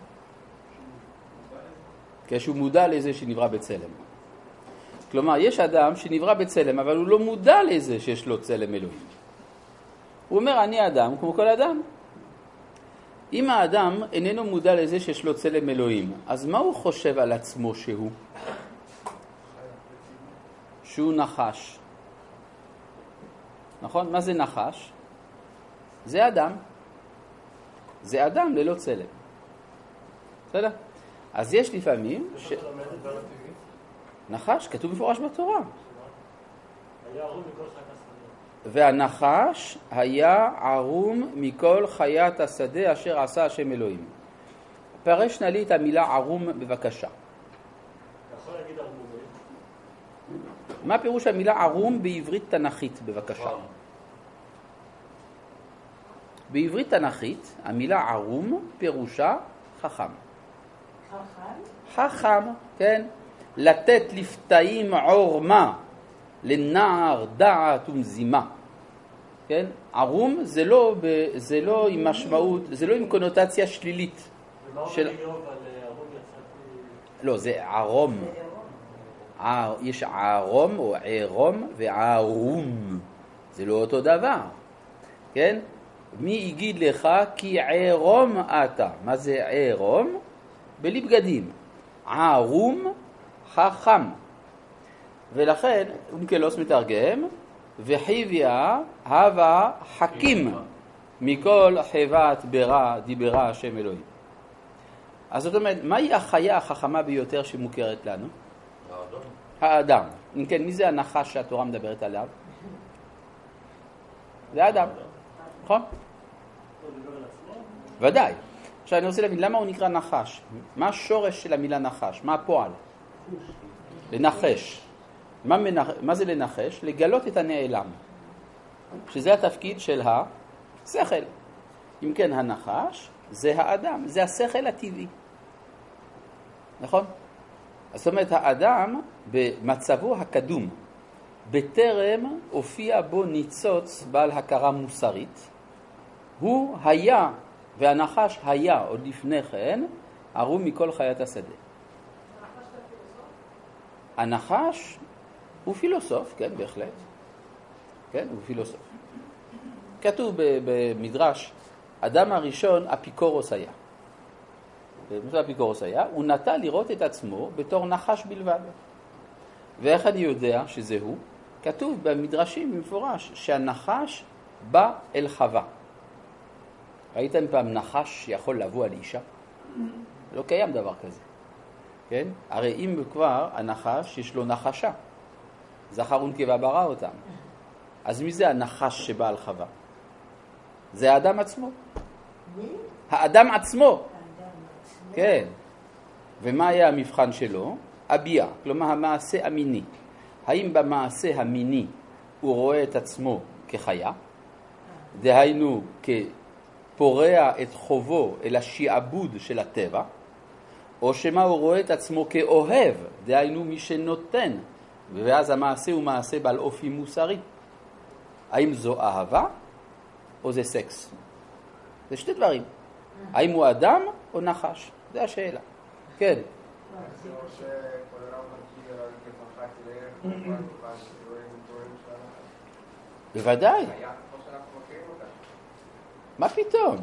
כשהוא מודע לזה שנברא בצלם. כלומר, יש אדם שנברא בצלם, אבל הוא לא מודע לזה שיש לו צלם אלוהים. הוא אומר, אני אדם כמו כל אדם. אם האדם איננו מודע לזה שיש לו צלם אלוהים, אז מה הוא חושב על עצמו שהוא? שהוא נחש. נכון? מה זה נחש? זה אדם. זה אדם ללא צלם. בסדר? אז יש לפעמים ש... נחש, כתוב מפורש בתורה. והנחש היה ערום מכל חיית השדה אשר עשה השם אלוהים. פרש נא לי את המילה ערום בבקשה. יכול להגיד ערום? מה פירוש המילה ערום בעברית תנכית בבקשה? בעברית תנכית המילה ערום פירושה חכם. חכם? חכם, כן. לתת לפתאים עורמה, לנער דעת ומזימה. כן? ערום זה לא, זה לא עם משמעות, זה לא עם קונוטציה שלילית. ומה של... אומר איוב על ערום יצאתי? לא, זה ערום. ער... יש ערום או ערום וערום. זה לא אותו דבר. כן? מי יגיד לך כי ערום אתה? מה זה ערום? בלי בגדים. ערום חכם. ולכן, אונקלוס מתרגם, וחיביה הווה חכים מכל חיבת ברא דיברה השם אלוהים. אז זאת אומרת, מהי החיה החכמה ביותר שמוכרת לנו? האדם. האדם. אם כן, מי זה הנחש שהתורה מדברת עליו? זה האדם. נכון? ודאי. עכשיו אני רוצה להבין, למה הוא נקרא נחש? מה השורש של המילה נחש? מה הפועל? לנחש. מה, מנח... מה זה לנחש? לגלות את הנעלם. שזה התפקיד של השכל. אם כן, הנחש זה האדם, זה השכל הטבעי. נכון? זאת אומרת, האדם במצבו הקדום, בטרם הופיע בו ניצוץ בעל הכרה מוסרית, הוא היה, והנחש היה עוד לפני כן, ערום מכל חיית השדה. הנחש הוא פילוסוף, כן, בהחלט. כן, הוא פילוסוף. כתוב במדרש, אדם הראשון אפיקורוס היה. במושג אפיקורוס היה, הוא נטה לראות את עצמו בתור נחש בלבד. ואיך אני יודע שזה הוא? כתוב במדרשים במפורש שהנחש בא אל חווה. ראיתם פעם נחש שיכול לבוא על אישה? לא קיים דבר כזה. כן? הרי אם כבר הנחש יש לו נחשה. זכר ונקבה ברא אותם. אז מי זה הנחש שבא על חווה? זה האדם עצמו. מי? האדם עצמו. כן. ומה היה המבחן שלו? הביאה, כלומר המעשה המיני. האם במעשה המיני הוא רואה את עצמו כחיה? דהיינו כפורע את חובו אל השיעבוד של הטבע, או שמה הוא רואה את עצמו כאוהב, דהיינו מי שנותן, ואז המעשה הוא מעשה בעל אופי מוסרי. האם זו אהבה או זה סקס? זה שתי דברים. האם הוא אדם או נחש? זו השאלה. כן. בוודאי. מה פתאום?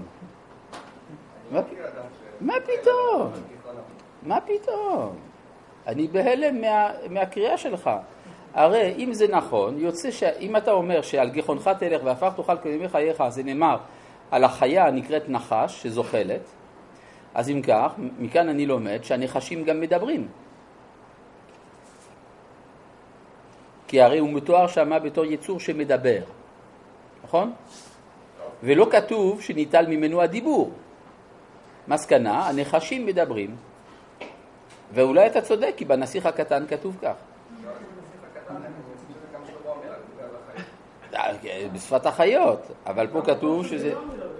מה פתאום? מה פתאום? אני בהלם מהקריאה שלך. הרי אם זה נכון, יוצא שאם אתה אומר שעל גחונך תלך ואפר תאכל כל ימי חייך, זה נאמר על החיה הנקראת נחש שזוחלת, אז אם כך, מכאן אני לומד שהנחשים גם מדברים. כי הרי הוא מתואר שמה בתור יצור שמדבר. נכון? ולא כתוב שניטל ממנו הדיבור. מסקנה, הנחשים מדברים. ואולי אתה צודק, כי בנסיך הקטן כתוב כך. בשפת החיות, אבל פה כתוב שזה...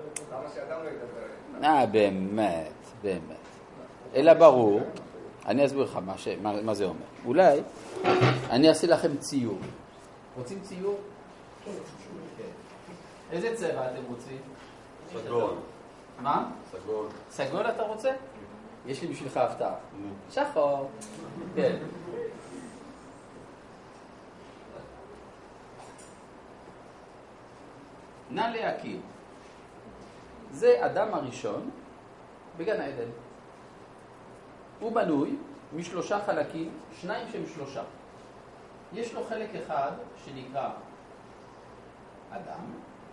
אה, באמת, באמת. אלא ברור, אני אסביר לך מה, ש... מה, מה זה אומר. אולי אני אעשה לכם ציור. רוצים ציור? כן. איזה צבע אתם רוצים? סגול. מה? סגול. סגול אתה רוצה? יש לי בשבילך הפתעה. שחור. כן. נא להכיר. זה אדם הראשון בגן העדן. הוא בנוי משלושה חלקים, שניים שהם שלושה. יש לו חלק אחד שנקרא אדם,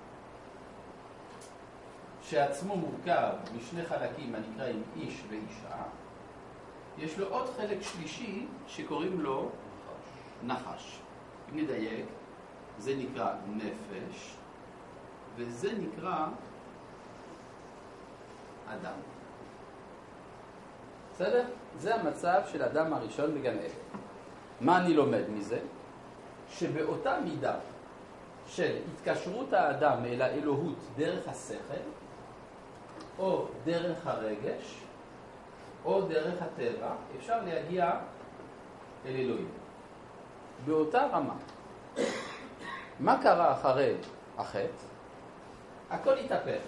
שעצמו מורכב משני חלקים הנקראים איש ואישה. יש לו עוד חלק שלישי שקוראים לו נחש. אם נדייק, זה נקרא נפש, וזה נקרא אדם. בסדר? זה המצב של אדם הראשון בגן עדן. מה אני לומד מזה? שבאותה מידה של התקשרות האדם אל האלוהות דרך השכל, או דרך הרגש, או דרך הטבע, אפשר להגיע אל אלוהים. באותה רמה. מה קרה אחרי החטא? הכל התהפך.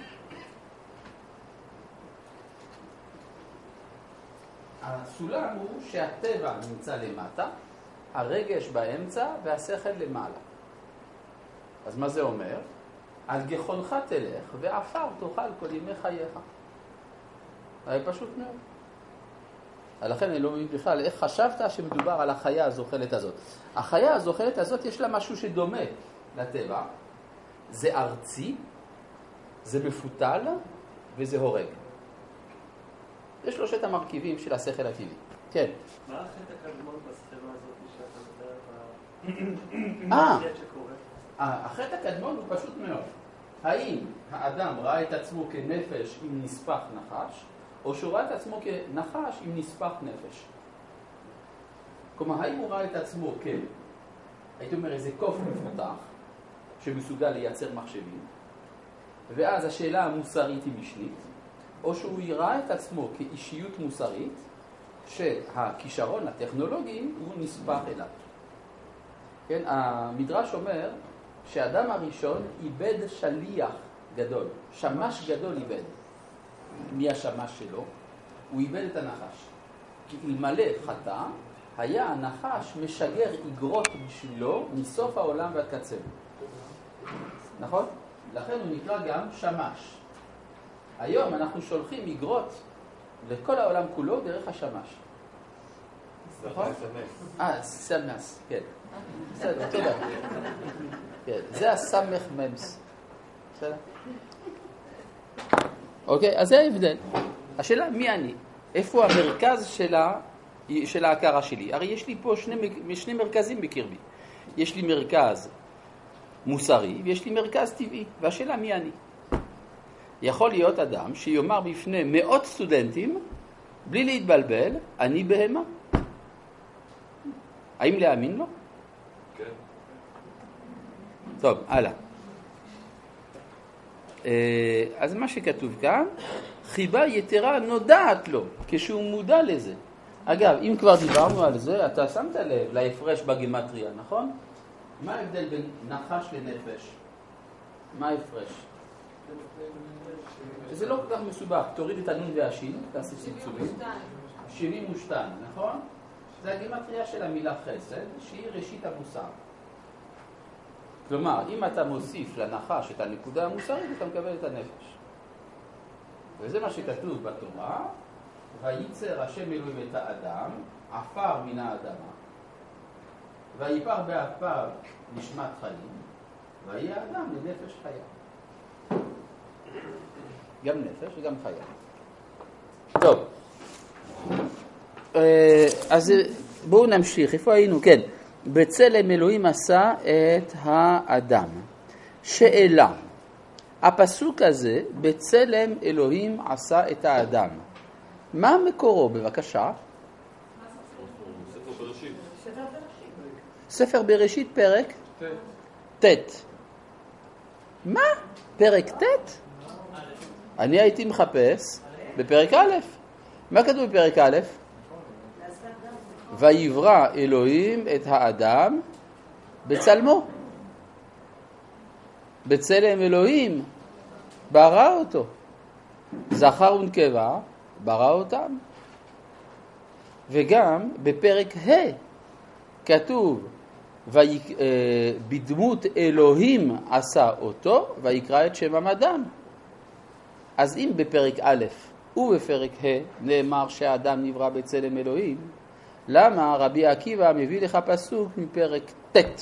הסולם הוא שהטבע נמצא למטה, הרגש באמצע והשכל למעלה. אז מה זה אומר? על גחונך תלך ואפר תאכל כל ימי חייך. זה פשוט מאוד. לכן אני לא מבין בכלל איך חשבת שמדובר על החיה הזוחלת הזאת. החיה הזוחלת הזאת יש לה משהו שדומה לטבע. זה ארצי, זה מפותל וזה הורג. זה שלושת המרכיבים של השכל הטבעי. כן. מה החטא הקדמון בסצנה הזאת שאתה מדבר? אה, החטא הקדמון הוא פשוט מאוד. האם האדם ראה את עצמו כנפש עם נספח נחש, או שהוא ראה את עצמו כנחש עם נספח נפש? כלומר, האם הוא ראה את עצמו כ... הייתי אומר, איזה קוף מפותח, שמסוגל לייצר מחשבים, ואז השאלה המוסרית היא משנית, או שהוא יראה את עצמו כאישיות מוסרית, שהכישרון הטכנולוגי הוא נספח אליו. כן, המדרש אומר שהאדם הראשון איבד שליח גדול, שמש גדול איבד. מי השמש שלו? הוא איבד את הנחש. כי אלמלא חטא, היה הנחש משגר איגרות בשבילו מסוף העולם ועד קצה. נכון? לכן הוא נקרא גם שמש. היום אנחנו שולחים איגרות לכל העולם כולו דרך השמש. נכון? אה, סמס, כן. בסדר, תודה. כן, זה הסמך ממס. בסדר? אוקיי, אז זה ההבדל. השאלה, מי אני? איפה המרכז שלה, של ההכרה שלי? הרי יש לי פה שני, שני מרכזים בקרבי. יש לי מרכז מוסרי ויש לי מרכז טבעי. והשאלה, מי אני? יכול להיות אדם שיאמר בפני מאות סטודנטים, בלי להתבלבל, אני בהמה. האם להאמין לו? כן. טוב, הלאה. אז מה שכתוב כאן, חיבה יתרה נודעת לו, כשהוא מודע לזה. אגב, אם כבר דיברנו על זה, אתה שמת לב להפרש בגימטריה, נכון? מה ההבדל בין נחש לנפש? מה ההפרש? זה לא כל כך מסובך, תוריד את הנון והשין, תעשי צלצולים. שבעים ושתיים, נכון? זה הגימטריה של המילה חסד, שהיא ראשית המוסר. כלומר, אם אתה מוסיף לנחש את הנקודה המוסרית, אתה מקבל את הנפש. וזה מה שכתוב בתורה, וייצר השם אלוהים את האדם, עפר מן האדמה, ויפר באפיו נשמת חיים, ויהיה האדם לנפש חיה. גם נפש וגם חיה. טוב. אז בואו נמשיך. איפה היינו? כן. בצלם אלוהים עשה את האדם. שאלה. הפסוק הזה, בצלם אלוהים עשה את האדם. מה מקורו, בבקשה? ספר בראשית. ספר בראשית, פרק? תת. מה? פרק תת? אני הייתי מחפש בפרק א'. מה כתוב בפרק א'? ויברא אלוהים את האדם בצלמו. בצלם אלוהים ברא אותו. זכר ונקבה ברא אותם. וגם בפרק ה' כתוב בדמות אלוהים עשה אותו ויקרא את שם אדם. אז אם בפרק א' ובפרק ה' נאמר שהאדם נברא בצלם אלוהים, למה רבי עקיבא מביא לך פסוק מפרק ת'?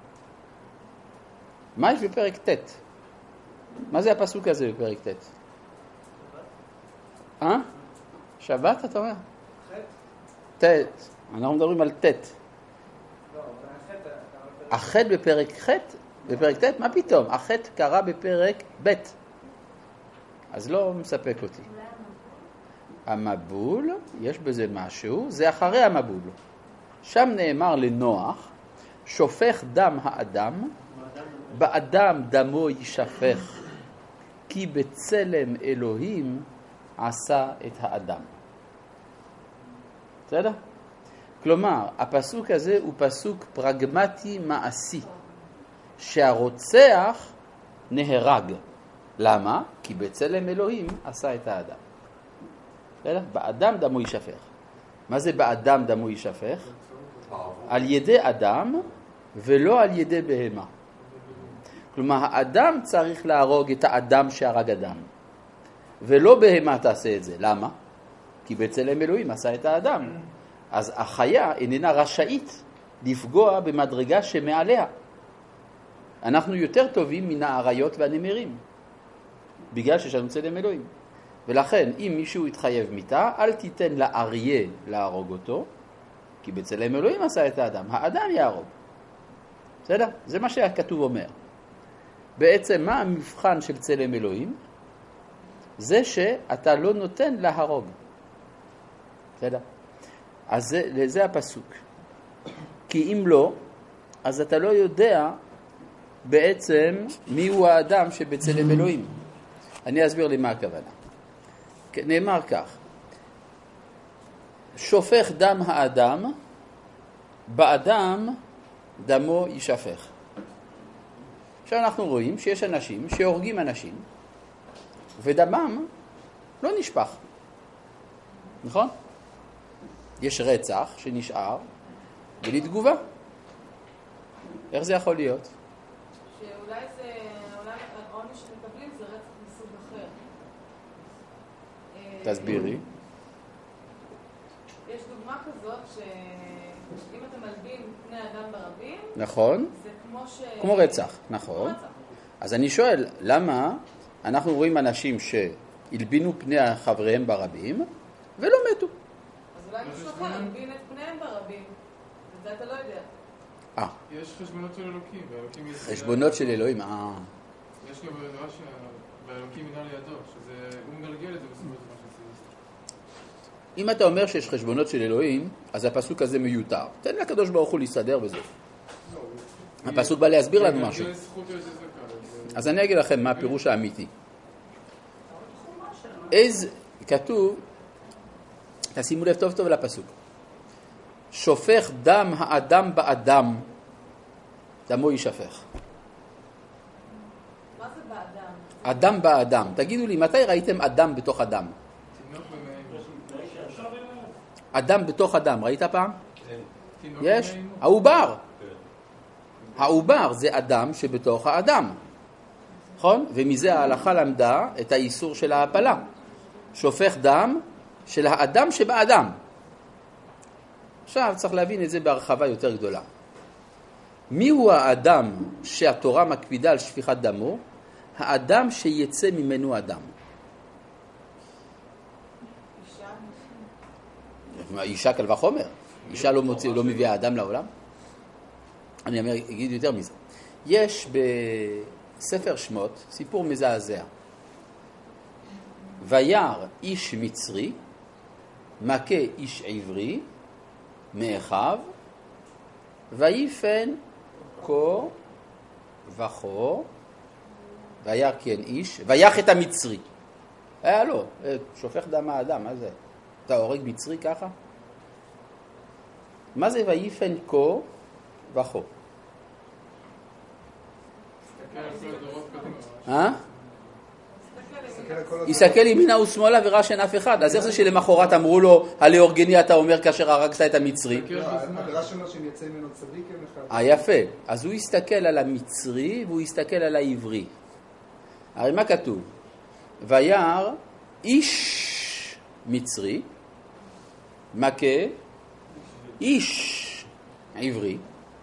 מה יש בפרק ת'? מה זה הפסוק הזה בפרק ת'? אה? שבת אתה אומר? ת'. אנחנו מדברים על ת'. החטא בפרק ח'? בפרק ת'? מה פתאום? החטא קרה בפרק ב'. אז לא מספק אותי. המבול, יש בזה משהו, זה אחרי המבול. שם נאמר לנוח, שופך דם האדם, באדם דמו ישפך, כי בצלם אלוהים עשה את האדם. בסדר? כלומר, הפסוק הזה הוא פסוק פרגמטי מעשי, שהרוצח נהרג. למה? כי בצלם אלוהים עשה את האדם. באדם דמו ישפך. מה זה באדם דמו ישפך? על ידי אדם ולא על ידי בהמה. כלומר, האדם צריך להרוג את האדם שהרג אדם. ולא בהמה תעשה את זה. למה? כי בצלם אלוהים עשה את האדם. אז החיה איננה רשאית לפגוע במדרגה שמעליה. אנחנו יותר טובים מן האריות והנמרים. בגלל שיש לנו צלם אלוהים. ולכן, אם מישהו יתחייב מיתה, אל תיתן לאריה להרוג אותו, כי בצלם אלוהים עשה את האדם. האדם יהרוג. בסדר? זה מה שהכתוב אומר. בעצם, מה המבחן של צלם אלוהים? זה שאתה לא נותן להרוג. בסדר? אז זה, זה הפסוק. כי אם לא, אז אתה לא יודע בעצם מיהו האדם שבצלם אלוהים. אני אסביר לי מה הכוונה. נאמר כך, שופך דם האדם, באדם דמו יישפך. עכשיו אנחנו רואים שיש אנשים שהורגים אנשים, ודמם לא נשפך. נכון? יש רצח שנשאר בלי תגובה. איך זה יכול להיות? שאולי זה, אולי העונש שמקבלים זה רצח מסוג אחר. תסבירי. יש דוגמה כזאת שאם אתה מלבין פני אדם ברבים, נכון. זה כמו ש... כמו רצח, נכון. רצח. אז אני שואל, למה אנחנו רואים אנשים שהלבינו פני חבריהם ברבים ולא מתו? אז אולי מישהו אחר הלבין את פניהם ברבים. את זה אתה לא יודע. אה. יש חשבונות של אלוקים, ואלוקים... חשבונות של אלוהים, אה. יש גם דבר שהאלוקים ידע לידו, שזה... הוא מגלגל את זה בסופו של דבר שזה... אם אתה אומר שיש חשבונות של אלוהים, אז הפסוק הזה מיותר. תן לקדוש ברוך הוא להסתדר בזה. הפסוק בא להסביר לנו משהו. אז אני אגיד לכם מה הפירוש האמיתי. איזה, כתוב, תשימו לב טוב טוב לפסוק. שופך דם האדם באדם, דמו יישפך. מה זה באדם? אדם באדם. תגידו לי, מתי ראיתם אדם בתוך אדם? אדם בתוך אדם, ראית פעם? יש? העובר. העובר זה אדם שבתוך האדם. נכון? ומזה ההלכה למדה את האיסור של ההפלה. שופך דם של האדם שבאדם. עכשיו צריך להבין את זה בהרחבה יותר גדולה. מי הוא האדם שהתורה מקפידה על שפיכת דמו? האדם שיצא ממנו אדם. אישה? אישה קל וחומר. אישה לא, מוציא, לא מביאה אדם לעולם. אני אומר, אגיד יותר מזה. יש בספר שמות סיפור מזעזע. וירא איש מצרי, מכה איש עברי, מאחיו, ויפן כה וכה, וירא כן איש, ויח את המצרי. היה לו, שופך דם האדם, מה זה? אתה הורג מצרי ככה? מה זה ויפן כה וכה? אה? יסתכל ימינה ושמאלה וראה שאין אף אחד. אז איך זה שלמחרת אמרו לו, הלאורגני אתה אומר כאשר הרגת את המצרי? הדרה שלו שהם יצא ממנו צדיק הם אחד. אה, יפה. אז הוא יסתכל על המצרי והוא יסתכל על העברי. הרי מה כתוב? וירא איש מצרי, מכה איש עברי,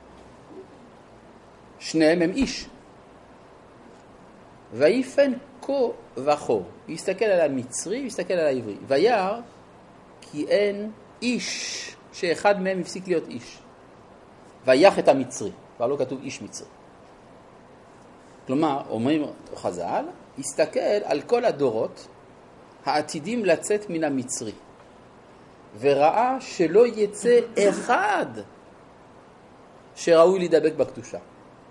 שניהם הם איש. ויפן כה וכה, יסתכל על המצרי ויסתכל על העברי. וירא כי אין איש, שאחד מהם הפסיק להיות איש. ויח את המצרי, כבר לא כתוב איש מצרי. כלומר, אומרים חז"ל, יסתכל על כל הדורות העתידים לצאת מן המצרי, וראה שלא יצא אחד שראוי להידבק בקדושה.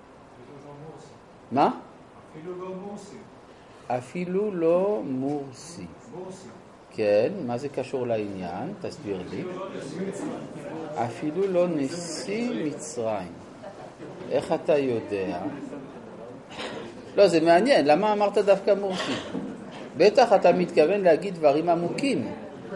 מה? אפילו לא מורסי. אפילו לא מורסי. מורסי. כן, מה זה קשור לעניין? תסביר לי. אפילו לא נשיא מצרים. איך אתה יודע? לא, זה מעניין. למה אמרת דווקא מורסי? בטח אתה מתכוון להגיד דברים עמוקים.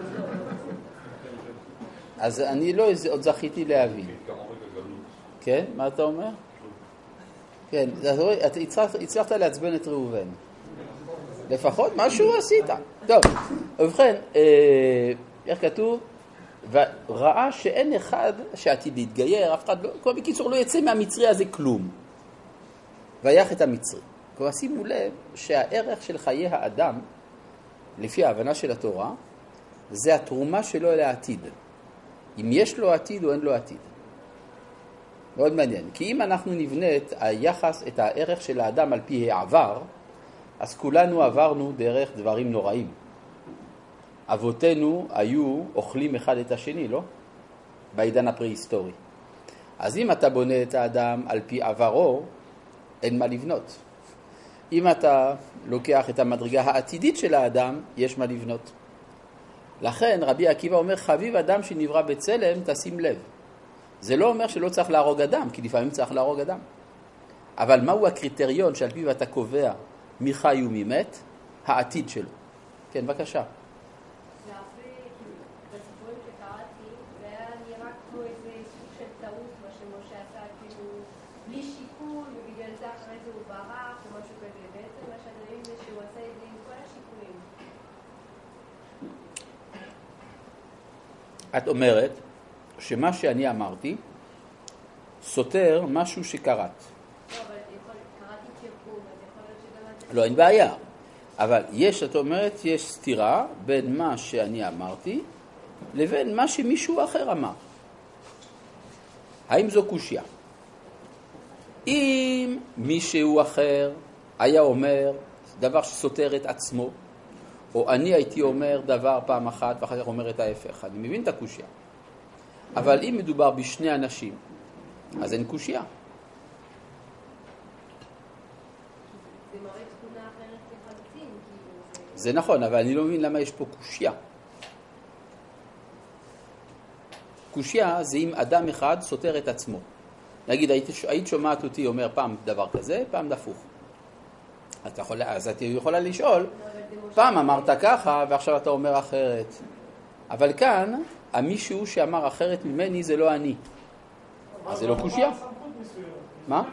אז אני לא עוד זכיתי להבין. כן? מה אתה אומר? כן, אתה הצלחת להצבן את ראובן. לפחות משהו עשית. טוב, ובכן, איך כתוב? וראה שאין אחד שעתיד להתגייר, אף אחד לא, כל בקיצור לא יצא מהמצרי הזה כלום. ויח את המצרי. כבר שימו לב שהערך של חיי האדם, לפי ההבנה של התורה, זה התרומה שלו לעתיד. אם יש לו עתיד או אין לו עתיד. מאוד מעניין. כי אם אנחנו נבנה את היחס, את הערך של האדם על פי העבר, אז כולנו עברנו דרך דברים נוראים. אבותינו היו אוכלים אחד את השני, לא? בעידן הפרה-היסטורי. אז אם אתה בונה את האדם על פי עברו, אין מה לבנות. אם אתה לוקח את המדרגה העתידית של האדם, יש מה לבנות. לכן רבי עקיבא אומר, חביב אדם שנברא בצלם, תשים לב. זה לא אומר שלא צריך להרוג אדם, כי לפעמים צריך להרוג אדם. אבל מהו הקריטריון שעל פיו אתה קובע מי חי ומי מת? העתיד שלו. כן, בבקשה. זה הרבה, כאילו, בסיפורים שקראתי, זה היה נראה כמו איזה סוג של טעות, מה שמשה עשה, כאילו, בלי שיקול, ובגלל זה אחרי זה הוא ברח, או משהו כזה. בעצם מה שאני רואים זה שהוא עשה את זה עם כל השיקולים. את אומרת שמה שאני אמרתי סותר משהו שקראת. לא, אבל קראתי תרגום, אז יכול להיות שגם את... לא, אין בעיה. אבל יש, את אומרת, יש סתירה בין מה שאני אמרתי לבין מה שמישהו אחר אמר. האם זו קושיה? אם מישהו אחר היה אומר דבר שסותר את עצמו, או אני הייתי אומר דבר פעם אחת ואחר כך אומר את ההפך, אני מבין את הקושיה. אבל אם מדובר בשני אנשים, אז אין קושיה. זה מראה תכונה אחרת לחלוטין, כאילו... זה נכון, אבל אני לא מבין למה יש פה קושיה. קושיה זה אם אדם אחד סותר את עצמו. נגיד, היית, היית שומעת אותי אומר פעם דבר כזה, פעם דפוך. אז, יכול, אז את יכולה לשאול, פעם אמרת ככה ועכשיו אתה אומר אחרת. אבל כאן, המישהו שאמר אחרת ממני זה לא אני. אז זה לא קושיה. מה?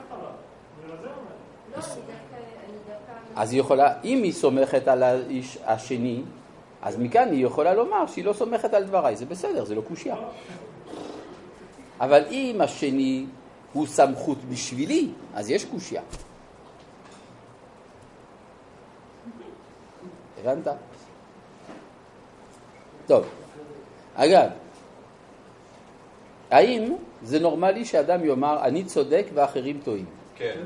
אז היא יכולה, אם היא סומכת על האיש השני, אז מכאן היא יכולה לומר שהיא לא סומכת על דבריי. זה בסדר, זה לא קושיה. אבל אם השני הוא סמכות בשבילי, אז יש קושיה. הבנת? טוב. אגב, האם זה נורמלי שאדם יאמר אני צודק ואחרים טועים? כן.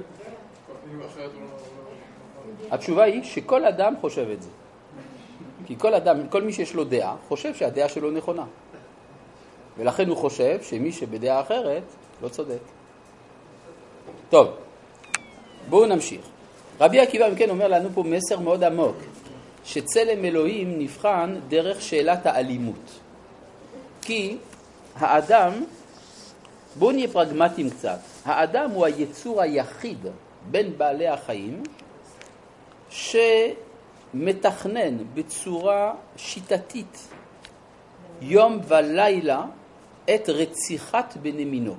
התשובה היא שכל אדם חושב את זה. כי כל אדם, כל מי שיש לו דעה, חושב שהדעה שלו נכונה. ולכן הוא חושב שמי שבדעה אחרת לא צודק. טוב, בואו נמשיך. רבי עקיבא אם כן אומר לנו פה מסר מאוד עמוק, שצלם אלוהים נבחן דרך שאלת האלימות. כי האדם, בואו נהיה פרגמטיים קצת, האדם הוא היצור היחיד בין בעלי החיים שמתכנן בצורה שיטתית יום ולילה את רציחת בני מינו.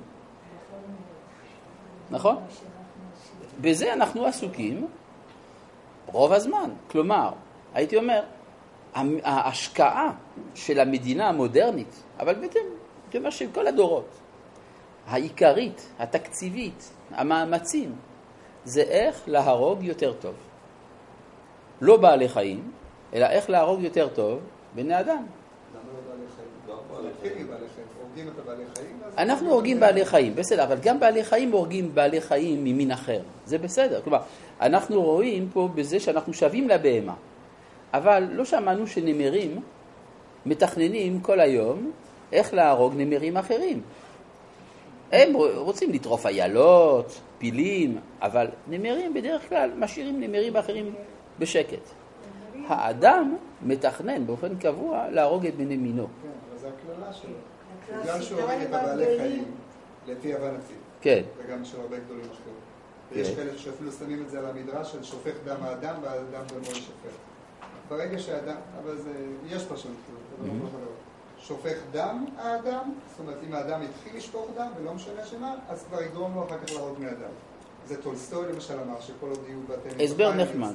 נכון? בזה אנחנו עסוקים רוב הזמן. כלומר, הייתי אומר, ההשקעה של המדינה המודרנית, אבל בעצם, הייתי אומר שכל הדורות, העיקרית, התקציבית, המאמצים, זה איך להרוג יותר טוב. לא בעלי חיים, אלא איך להרוג יותר טוב בני אדם. למה לא בעלי חיים? הורגים בעלי חיים. הורגים את הבעלי חיים? אנחנו הורגים בעלי חיים, בסדר, אבל גם בעלי חיים הורגים בעלי חיים ממין אחר. זה בסדר. כלומר, אנחנו רואים פה בזה שאנחנו שווים לבהמה. אבל לא שמענו שנמרים מתכננים כל היום איך להרוג נמרים אחרים. הם רוצים לטרוף איילות, פילים, אבל נמרים בדרך כלל משאירים נמרים אחרים בשקט. האדם מתכנן באופן קבוע להרוג את בני מינו. כן, אבל זה הכללה שלו. בגלל שהוא הורג את הבעלי חיים, לפי הבנתי. כן. וגם של הרבה גדולים אחרים. ויש כאלה שאפילו שמים את זה על המדרש של שופך דם האדם והאדם דמו ישפך. ברגע שהאדם, אבל זה, יש פשוט, זה לא יכול להיות. שופך דם האדם, זאת אומרת, אם האדם התחיל לשפוך דם, ולא משנה שמה, אז כבר יגרום לו אחר כך להרוג בני אדם. זה טולסטוי למשל אמר, שכל עוד יהיו בתים... הסבר נחמד.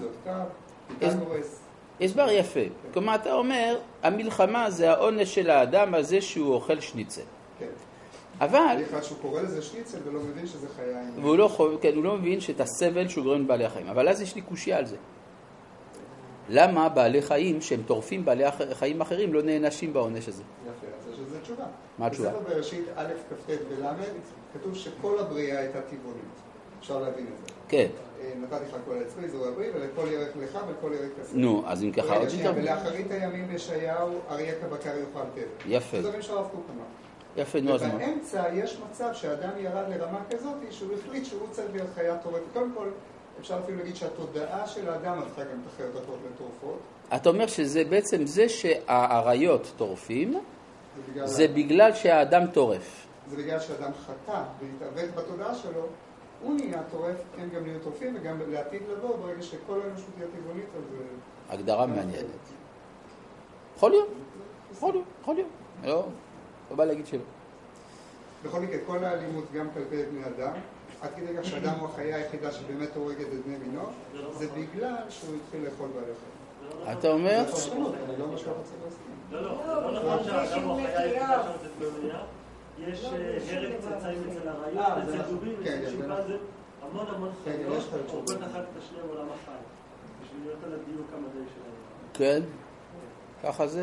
הסבר יפה. כלומר, אתה אומר, המלחמה זה העונש של האדם הזה שהוא אוכל שניצל. כן. אבל... אחד שהוא קורא לזה שניצל ולא מבין שזה חיים. והוא לא, כן, הוא לא מבין שאת הסבל שהוא גורם לבעלי החיים. אבל אז יש לי קושיה על זה. למה בעלי חיים שהם טורפים בעלי חיים אחרים לא נענשים בעונש הזה? יפה, אז יש לזה תשובה. מה התשובה? בספר בראשית א' כ"ט ולמד כתוב שכל הבריאה הייתה טבעונית. אפשר להבין את זה. כן. נתתי לך כל העצמי, זו הבריא, ולכל ירק לך ולכל ירק כסף. נו, אז אם ככה עוד יותר... ולאחרית הימים ישעיהו אריה כבקר יאכל טבע. יפה. זה דברים שהרב קוק אמר. יפה, נו, אז מה? ובאמצע יש מצב שהאדם ירד לרמה כזאת שהוא החליט שהוא צריך להיות חיה טורפת. קודם כל, אפשר אפילו להגיד שהתודעה של האדם הפכה גם את החיות האחרות לתורפות. אתה אומר שזה בעצם זה שהאריות טורפים, זה, זה בגלל שהאדם טורף. זה בגלל שהאדם חטא והתעוות בתודעה שלו, הוא נהיה טורף, הם גם נהיו טורפים, וגם לעתיד לבוא, ברגע שכל האנושות תהיה טבעונית, אז... הגדרה מעניינת. יכול להיות, יכול להיות, יכול להיות. לא, לא בא להגיד שלא. בכל מקרה, כל האלימות גם כלפי בני אדם, עד כדי כך שאדם הוא החיה היחידה שבאמת הורגת את בני מינו, זה בגלל שהוא התחיל לאכול בעלי חיים. אתה אומר? אני לא משהו רוצה להסכים. לא, לא, זה לא נכון שהאדם הוא החיה היחידה שם את בני מינו. יש הרג צאצאים אצל הרעיות, אצל דובים, אצל שימפנזים, המון המון חיות, עוברות אחת את השני בעולם החי, בשביל להיות על הדיוק המדעי שלנו. כן, ככה זה.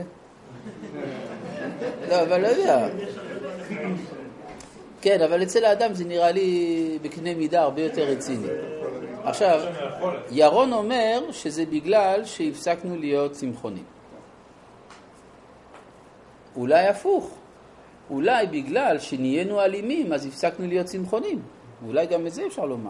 לא, אבל לא יודע. כן, אבל אצל האדם זה נראה לי בקנה מידה הרבה יותר רציני. עכשיו, ירון אומר שזה בגלל שהפסקנו להיות צמחונים. אולי הפוך. אולי בגלל שנהיינו אלימים, אז הפסקנו להיות צמחונים. אולי גם את זה אפשר לומר.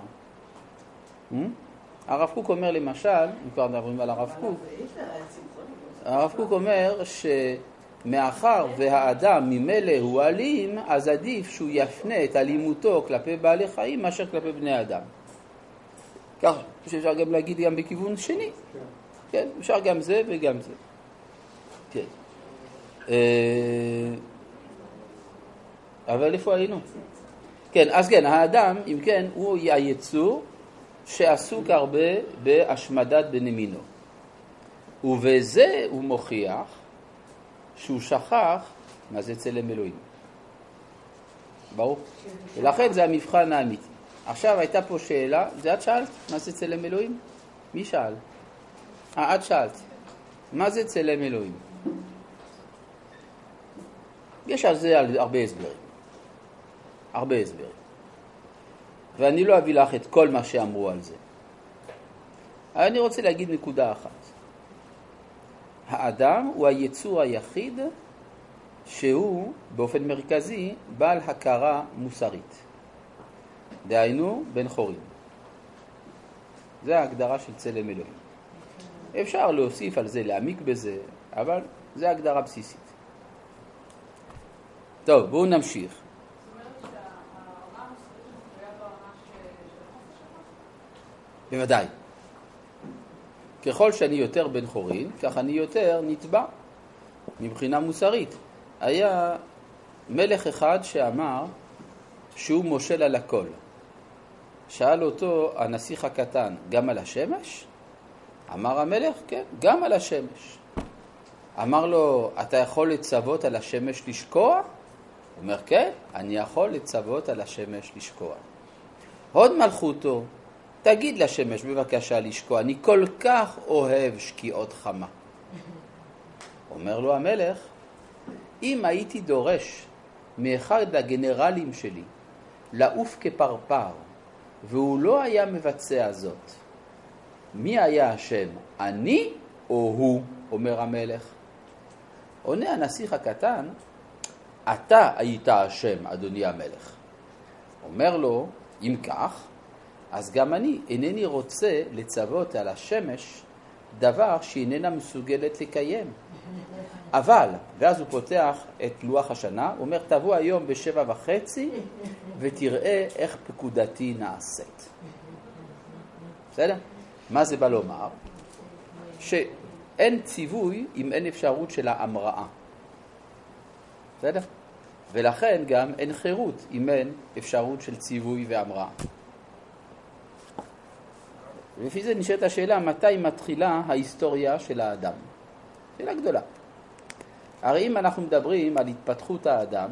הרב קוק אומר למשל, אם כבר מדברים על הרב קוק, הרב קוק אומר שמאחר והאדם ממילא הוא אלים, אז עדיף שהוא יפנה את אלימותו כלפי בעלי חיים מאשר כלפי בני אדם. כך שאפשר גם להגיד גם בכיוון שני. כן, אפשר גם זה וגם זה. כן. אבל איפה היינו? כן, אז כן, האדם, אם כן, הוא היצור שעסוק הרבה בהשמדת בני מינו. ובזה הוא מוכיח שהוא שכח מה זה צלם אלוהים. ברור? ולכן זה המבחן האמיתי. עכשיו הייתה פה שאלה, זה את שאלת? מה זה צלם אלוהים? מי שאל? אה, את שאלת. מה זה צלם אלוהים? יש על זה הרבה הסברים. הרבה הסברים. ואני לא אביא לך את כל מה שאמרו על זה. אבל אני רוצה להגיד נקודה אחת. האדם הוא היצור היחיד שהוא באופן מרכזי בעל הכרה מוסרית. דהיינו בן חורין. זה ההגדרה של צלם אלוהים. אפשר להוסיף על זה, להעמיק בזה, אבל זה הגדרה בסיסית. טוב, בואו נמשיך. בוודאי. ככל שאני יותר בן חורין, כך אני יותר נתבע מבחינה מוסרית. היה מלך אחד שאמר שהוא מושל על הכל. שאל אותו הנסיך הקטן, גם על השמש? אמר המלך, כן, גם על השמש. אמר לו, אתה יכול לצוות על השמש לשקוע? הוא אומר, כן, אני יכול לצוות על השמש לשקוע. הוד מלכותו, תגיד לשמש בבקשה לשקוע, אני כל כך אוהב שקיעות חמה. אומר לו המלך, אם הייתי דורש מאחד הגנרלים שלי לעוף כפרפר, והוא לא היה מבצע זאת, מי היה השם, אני או הוא, אומר המלך? עונה הנסיך הקטן, אתה היית השם, אדוני המלך. אומר לו, אם כך, אז גם אני אינני רוצה לצוות על השמש דבר שאיננה מסוגלת לקיים. אבל, ואז הוא פותח את לוח השנה, הוא אומר, תבוא היום בשבע וחצי ותראה איך פקודתי נעשית. בסדר? מה זה בא לומר? שאין ציווי אם אין אפשרות של ההמראה. בסדר? ולכן גם אין חירות אם אין אפשרות של ציווי והמראה. ולפי זה נשאלת השאלה, מתי מתחילה ההיסטוריה של האדם? שאלה גדולה. הרי אם אנחנו מדברים על התפתחות האדם,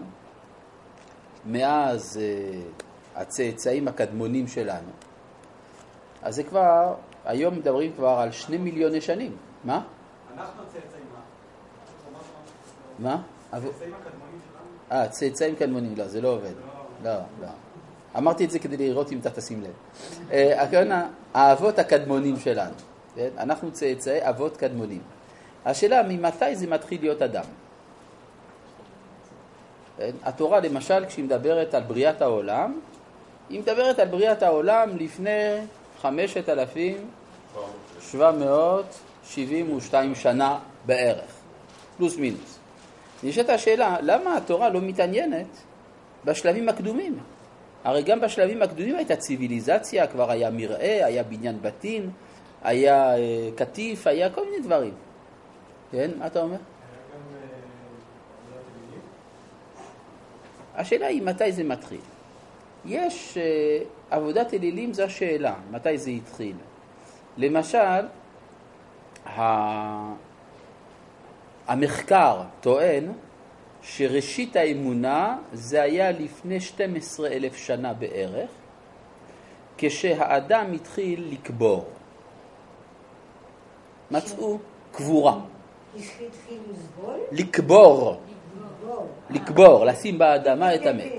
מאז uh, הצאצאים הקדמונים שלנו, אז זה כבר, היום מדברים כבר על שני מיליוני שנים. מה? אנחנו צאצאים מה? מה? הצאצאים הקדמונים שלנו? אה, צאצאים קדמונים, לא, זה לא עובד. לא, לא. אמרתי את זה כדי לראות אם אתה תשים לב. הכוונה, האבות הקדמונים שלנו. אנחנו צאצאי אבות קדמונים. השאלה, ממתי זה מתחיל להיות אדם? התורה, למשל, כשהיא מדברת על בריאת העולם, היא מדברת על בריאת העולם לפני חמשת אלפים שבע מאות שבעים ושתיים שנה בערך, פלוס מינוס. נשאלת השאלה, למה התורה לא מתעניינת בשלבים הקדומים? הרי גם בשלבים הקדומים הייתה ציוויליזציה, כבר היה מראה, היה בניין בתים, היה כתיף, היה כל מיני דברים. כן, מה אתה אומר? השאלה היא מתי זה מתחיל. יש uh, עבודת אלילים, זו השאלה, מתי זה התחיל. למשל, ה... המחקר טוען שראשית האמונה זה היה לפני שנים עשר אלף שנה בערך, כשהאדם התחיל לקבור. מצאו קבורה. לקבור. לקבור, לשים באדמה את המת.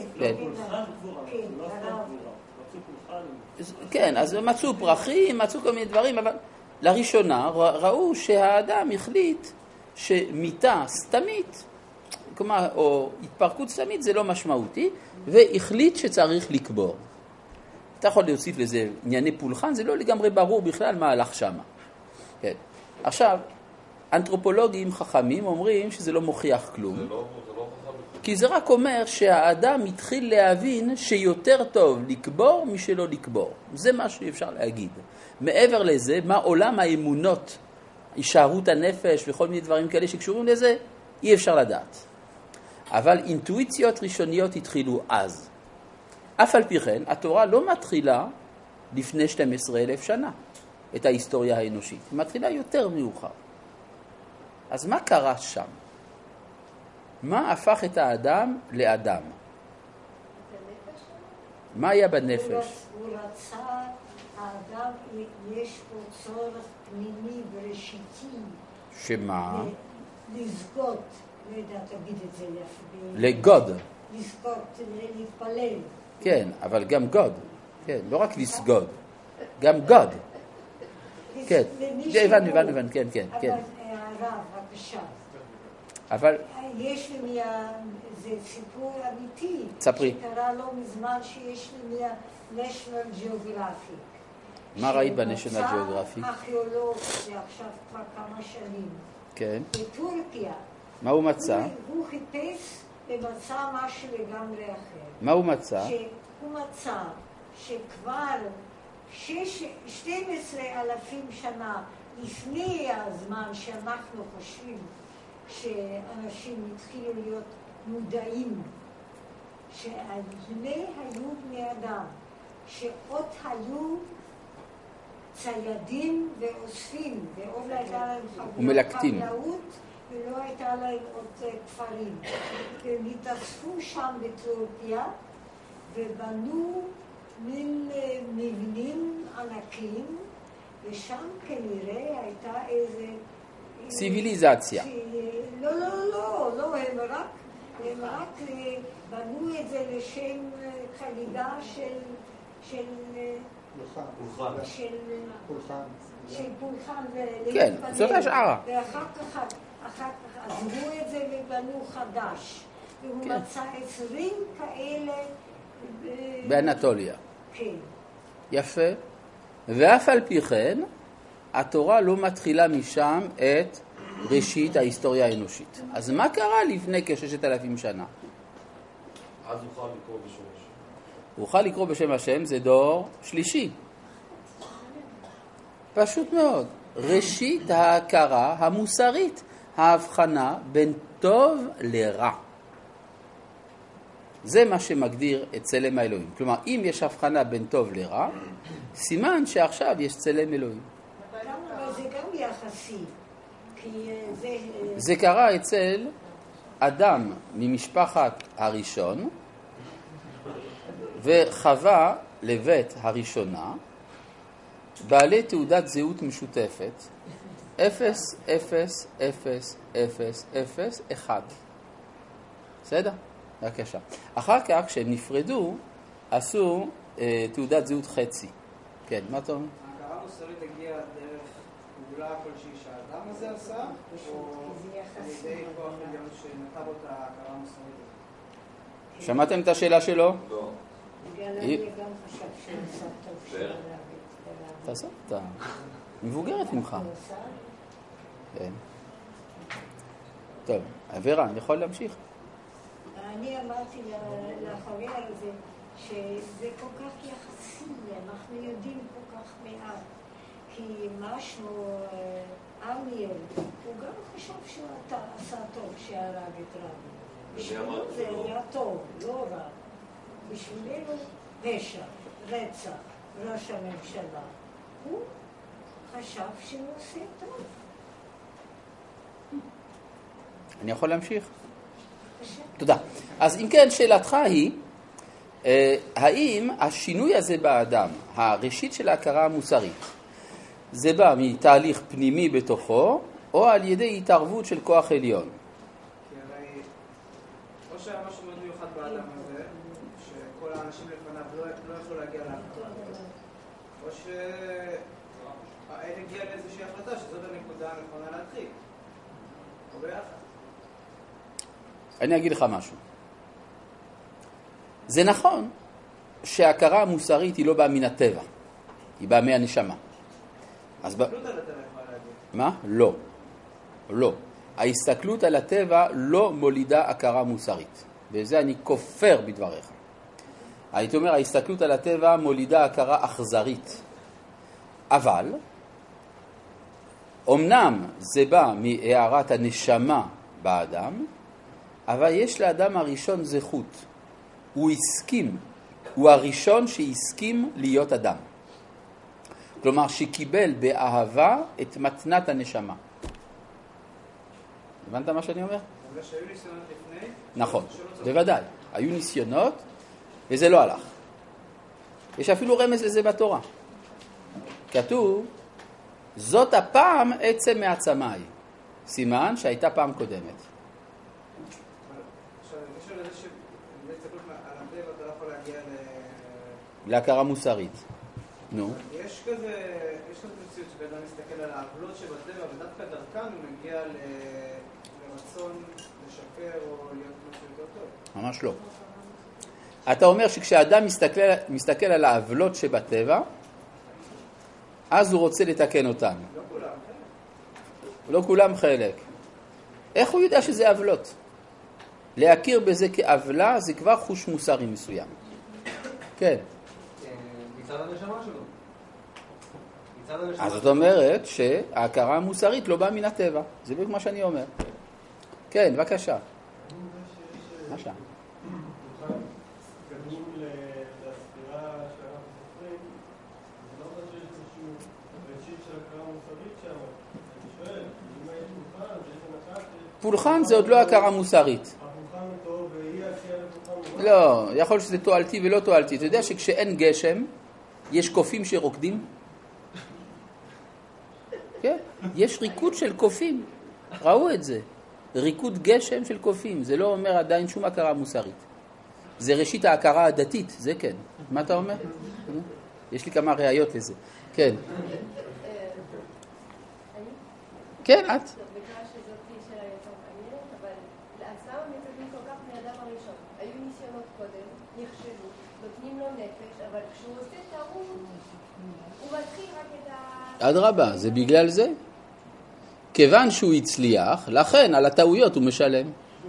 כן, אז מצאו פרחים, מצאו כל מיני דברים, אבל לראשונה ראו שהאדם החליט שמיטה סתמית, כלומר, או התפרקות סתמית זה לא משמעותי, והחליט שצריך לקבור. אתה יכול להוסיף לזה ענייני פולחן, זה לא לגמרי ברור בכלל מה הלך שם. כן. עכשיו, אנתרופולוגים חכמים אומרים שזה לא מוכיח כלום. זה לא, זה לא חכם. כי זה רק אומר שהאדם התחיל להבין שיותר טוב לקבור משלא לקבור. זה מה שאפשר להגיד. מעבר לזה, מה עולם האמונות, הישארות הנפש וכל מיני דברים כאלה שקשורים לזה, אי אפשר לדעת. אבל אינטואיציות ראשוניות התחילו אז. אף על פי כן, התורה לא מתחילה לפני שנים עשר אלף שנה את ההיסטוריה האנושית. היא מתחילה יותר מאוחר. אז מה קרה שם? מה הפך את האדם לאדם? מה היה בנפש? הוא רצה, האדם יש פה צורך פנימי וראשיתי. שמה? לזכות, לא יודעת להגיד את זה יפה. לגוד. לזכות, להתפלל. כן, אבל גם גוד. כן, לא רק לסגוד. גם גוד. כן, הבנו, הבנו, הבנו, כן, כן, כן. אבל הרב, בבקשה. אבל... יש לי מה... זה סיפור אמיתי. ספרי. שקרה לא מזמן שיש לי מה-National Geographic. מה ראית ב-National Geographic? שמצא ארכיאולוג, זה עכשיו כבר כמה שנים. כן. בטורקיה. מה הוא מצא? הוא, הוא חיפש ומצא משהו לגמרי אחר. מה הוא מצא? שהוא מצא שכבר שנים עשר אלפים שנה לפני הזמן שאנחנו חושבים שאנשים התחילו להיות מודעים, שהנה היו בני אדם, שעוד היו ציידים ואוספים, ועוד הייתה להם חקלאות, ולא הייתה להם עוד כפרים. והם התאספו שם בטורקיה, ובנו מין מבנים ענקים, ושם כנראה הייתה איזה... ציוויליזציה. לא, לא, לא, לא, הם רק, הם רק בנו את זה לשם חגיגה של... של... פולחן. של... פולחן. של פולחן. כן, זאת השערה. ואחר כך, אחר כך עזבו את זה ובנו חדש. והוא מצא עשרים כאלה... באנטוליה. כן. יפה. ואף על פי כן, התורה לא מתחילה משם את ראשית ההיסטוריה האנושית. אז מה קרה לפני כששת אלפים שנה? אז אוכל לקרוא בשם השם. אוכל לקרוא בשם השם זה דור שלישי. פשוט מאוד. ראשית ההכרה המוסרית, ההבחנה בין טוב לרע. זה מה שמגדיר את צלם האלוהים. כלומר, אם יש הבחנה בין טוב לרע, סימן שעכשיו יש צלם אלוהים. אבל זה גם יחסי. זה... זה קרה אצל אדם ממשפחת הראשון, וחווה לבית הראשונה, בעלי תעודת זהות משותפת, אפס, אפס, אפס, אפס, אפס, אחד. בסדר? בבקשה. אחר כך, כשהם נפרדו, עשו אה, תעודת זהות חצי. כן, מה אתה אומר? ההכרה המוסרית הגיעה דרך פעולה כלשהי שהאדם הזה עשה, או על ידי כוח עליון שנתן לו את ההכרה המוסרית הזאת? שמעתם את השאלה שלו? לא. בגלל אני גם חושב שהוא עשה טוב תעשה אותה. מבוגרת ממך. כן. טוב, ורה, אני יכול להמשיך? אני אמרתי לחבר הזה שזה כל כך יחסי, אנחנו יודעים כל כך מעט. כי מה שמו ארמיאל, הוא גם חשב שהוא עשה טוב שהרג את רבי. בשבילו זה היה טוב, לא רע. בשבילנו פשע, רצח, ראש הממשלה. הוא חשב שהוא עושה טוב. אני יכול להמשיך? תודה. אז אם כן, שאלתך היא, האם השינוי הזה באדם, הראשית של ההכרה המוסרית, זה בא מתהליך פנימי בתוכו, או על ידי התערבות של כוח עליון? כי הרי, או שהיה משהו מאוד מיוחד באדם הזה, שכל האנשים לפניו לא יכלו להגיע להכרה, או שהאל הגיע לאיזושהי החלטה שזאת הנקודה הנכונה להתחיל. או ביחד. אני אגיד לך משהו. זה נכון שההכרה המוסרית היא לא באה מן הטבע, היא באה מהנשמה. אז ב... מה? לא. לא. ההסתכלות על הטבע לא מולידה הכרה מוסרית. וזה אני כופר בדבריך. הייתי אומר, ההסתכלות על הטבע מולידה הכרה אכזרית. אבל, אמנם זה בא מהערת הנשמה באדם, אבל יש לאדם הראשון זכות. הוא הסכים. הוא הראשון שהסכים להיות אדם. כלומר, שקיבל באהבה את מתנת הנשמה. הבנת מה שאני אומר? אבל שהיו ניסיונות לפני? נכון, בוודאי. היו ניסיונות, וזה לא הלך. יש אפילו רמז לזה בתורה. כתוב, זאת הפעם עצם מעצמי. סימן שהייתה פעם קודמת. עכשיו, אני חושב לזה שבהסתכלות על הטבע אתה לא יכול להגיע ל... להכרה מוסרית. נו. יש כזה, יש כזה מציאות שבאדם מסתכל על העוולות שבטבע, ודווקא דרכן הוא מגיע לרצון לשפר או להיות משהו יותר טוב. ממש לא. אתה אומר שכשאדם מסתכל, מסתכל על העוולות שבטבע, אז הוא רוצה לתקן אותן. לא כולם חלק. לא כולם חלק. איך הוא יודע שזה עוולות? להכיר בזה כעוולה זה כבר חוש מוסרי מסוים. כן. מצד הנשמה שלו. אז זאת אומרת שההכרה המוסרית לא באה מן הטבע. זה בדיוק מה שאני אומר. כן, בבקשה. מה שם? קדום לספירה שאנחנו סופרים, זה לא אומר שיש איזשהו ראשית של הכרה מוסרית שם. אני שואל, אם היית פולחן, בעצם אחת... פולחן זה עוד לא הכרה מוסרית. הפולחן טוב והיא עשייה לפולחן מוסרית? לא, יכול שזה תועלתי ולא תועלתי. אתה יודע שכשאין גשם, יש קופים שרוקדים? כן, יש ריקוד של קופים. ראו את זה. ריקוד גשם של קופים. זה לא אומר עדיין שום הכרה מוסרית. זה ראשית ההכרה הדתית, זה כן. מה אתה אומר? יש לי כמה ראיות לזה. כן. כן, את. בגלל שזאת שאלה יותר מעניינת, אבל לעצמם מצבים כל כך מאדם הראשון. היו ניסיונות קודם, נכשלו, נותנים לו נפש, אבל כשהוא עושה טעות, הוא מתחיל רק את ה... אדרבה, זה בגלל זה. כיוון שהוא הצליח, לכן על הטעויות הוא משלם.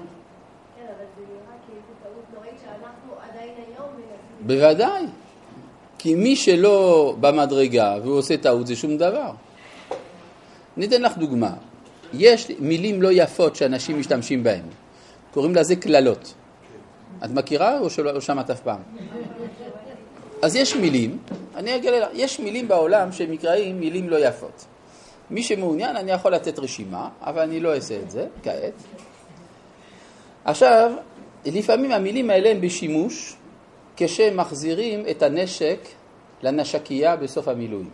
בוודאי. כי מי שלא במדרגה והוא עושה טעות זה שום דבר. ניתן לך דוגמה. יש מילים לא יפות שאנשים משתמשים בהן. קוראים לזה כללות. את מכירה או שלא שמעת אף פעם? אז יש מילים, אני אגלה לך, יש מילים בעולם שמקראים מילים לא יפות. מי שמעוניין אני יכול לתת רשימה, אבל אני לא אעשה את זה כעת. עכשיו, לפעמים המילים האלה הם בשימוש כשמחזירים את הנשק לנשקייה בסוף המילואים.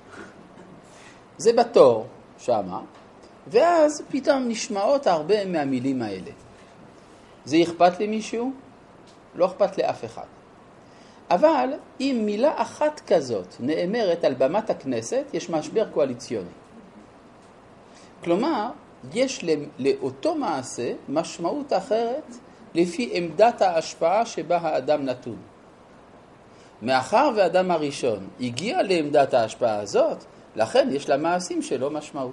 זה בתור שמה, ואז פתאום נשמעות הרבה מהמילים האלה. זה אכפת למישהו? לא אכפת לאף אחד. אבל אם מילה אחת כזאת נאמרת על במת הכנסת, יש משבר קואליציוני. כלומר, יש לאותו מעשה משמעות אחרת לפי עמדת ההשפעה שבה האדם נתון. מאחר והאדם הראשון הגיע לעמדת ההשפעה הזאת, לכן יש למעשים שלו משמעות.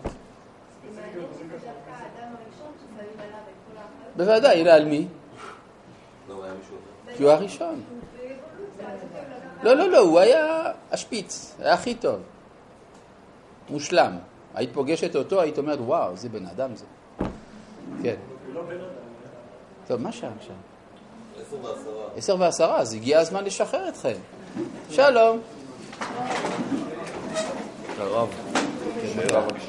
בוודאי, אלא על מי? כי הוא הראשון. לא, לא, לא, הוא היה השפיץ, היה הכי טוב. מושלם. היית פוגשת אותו, היית אומרת, וואו, זה בן אדם זה. כן. טוב, מה שם שם? עשר ועשרה. עשר ועשרה, אז הגיע הזמן לשחרר אתכם. שלום. לרב.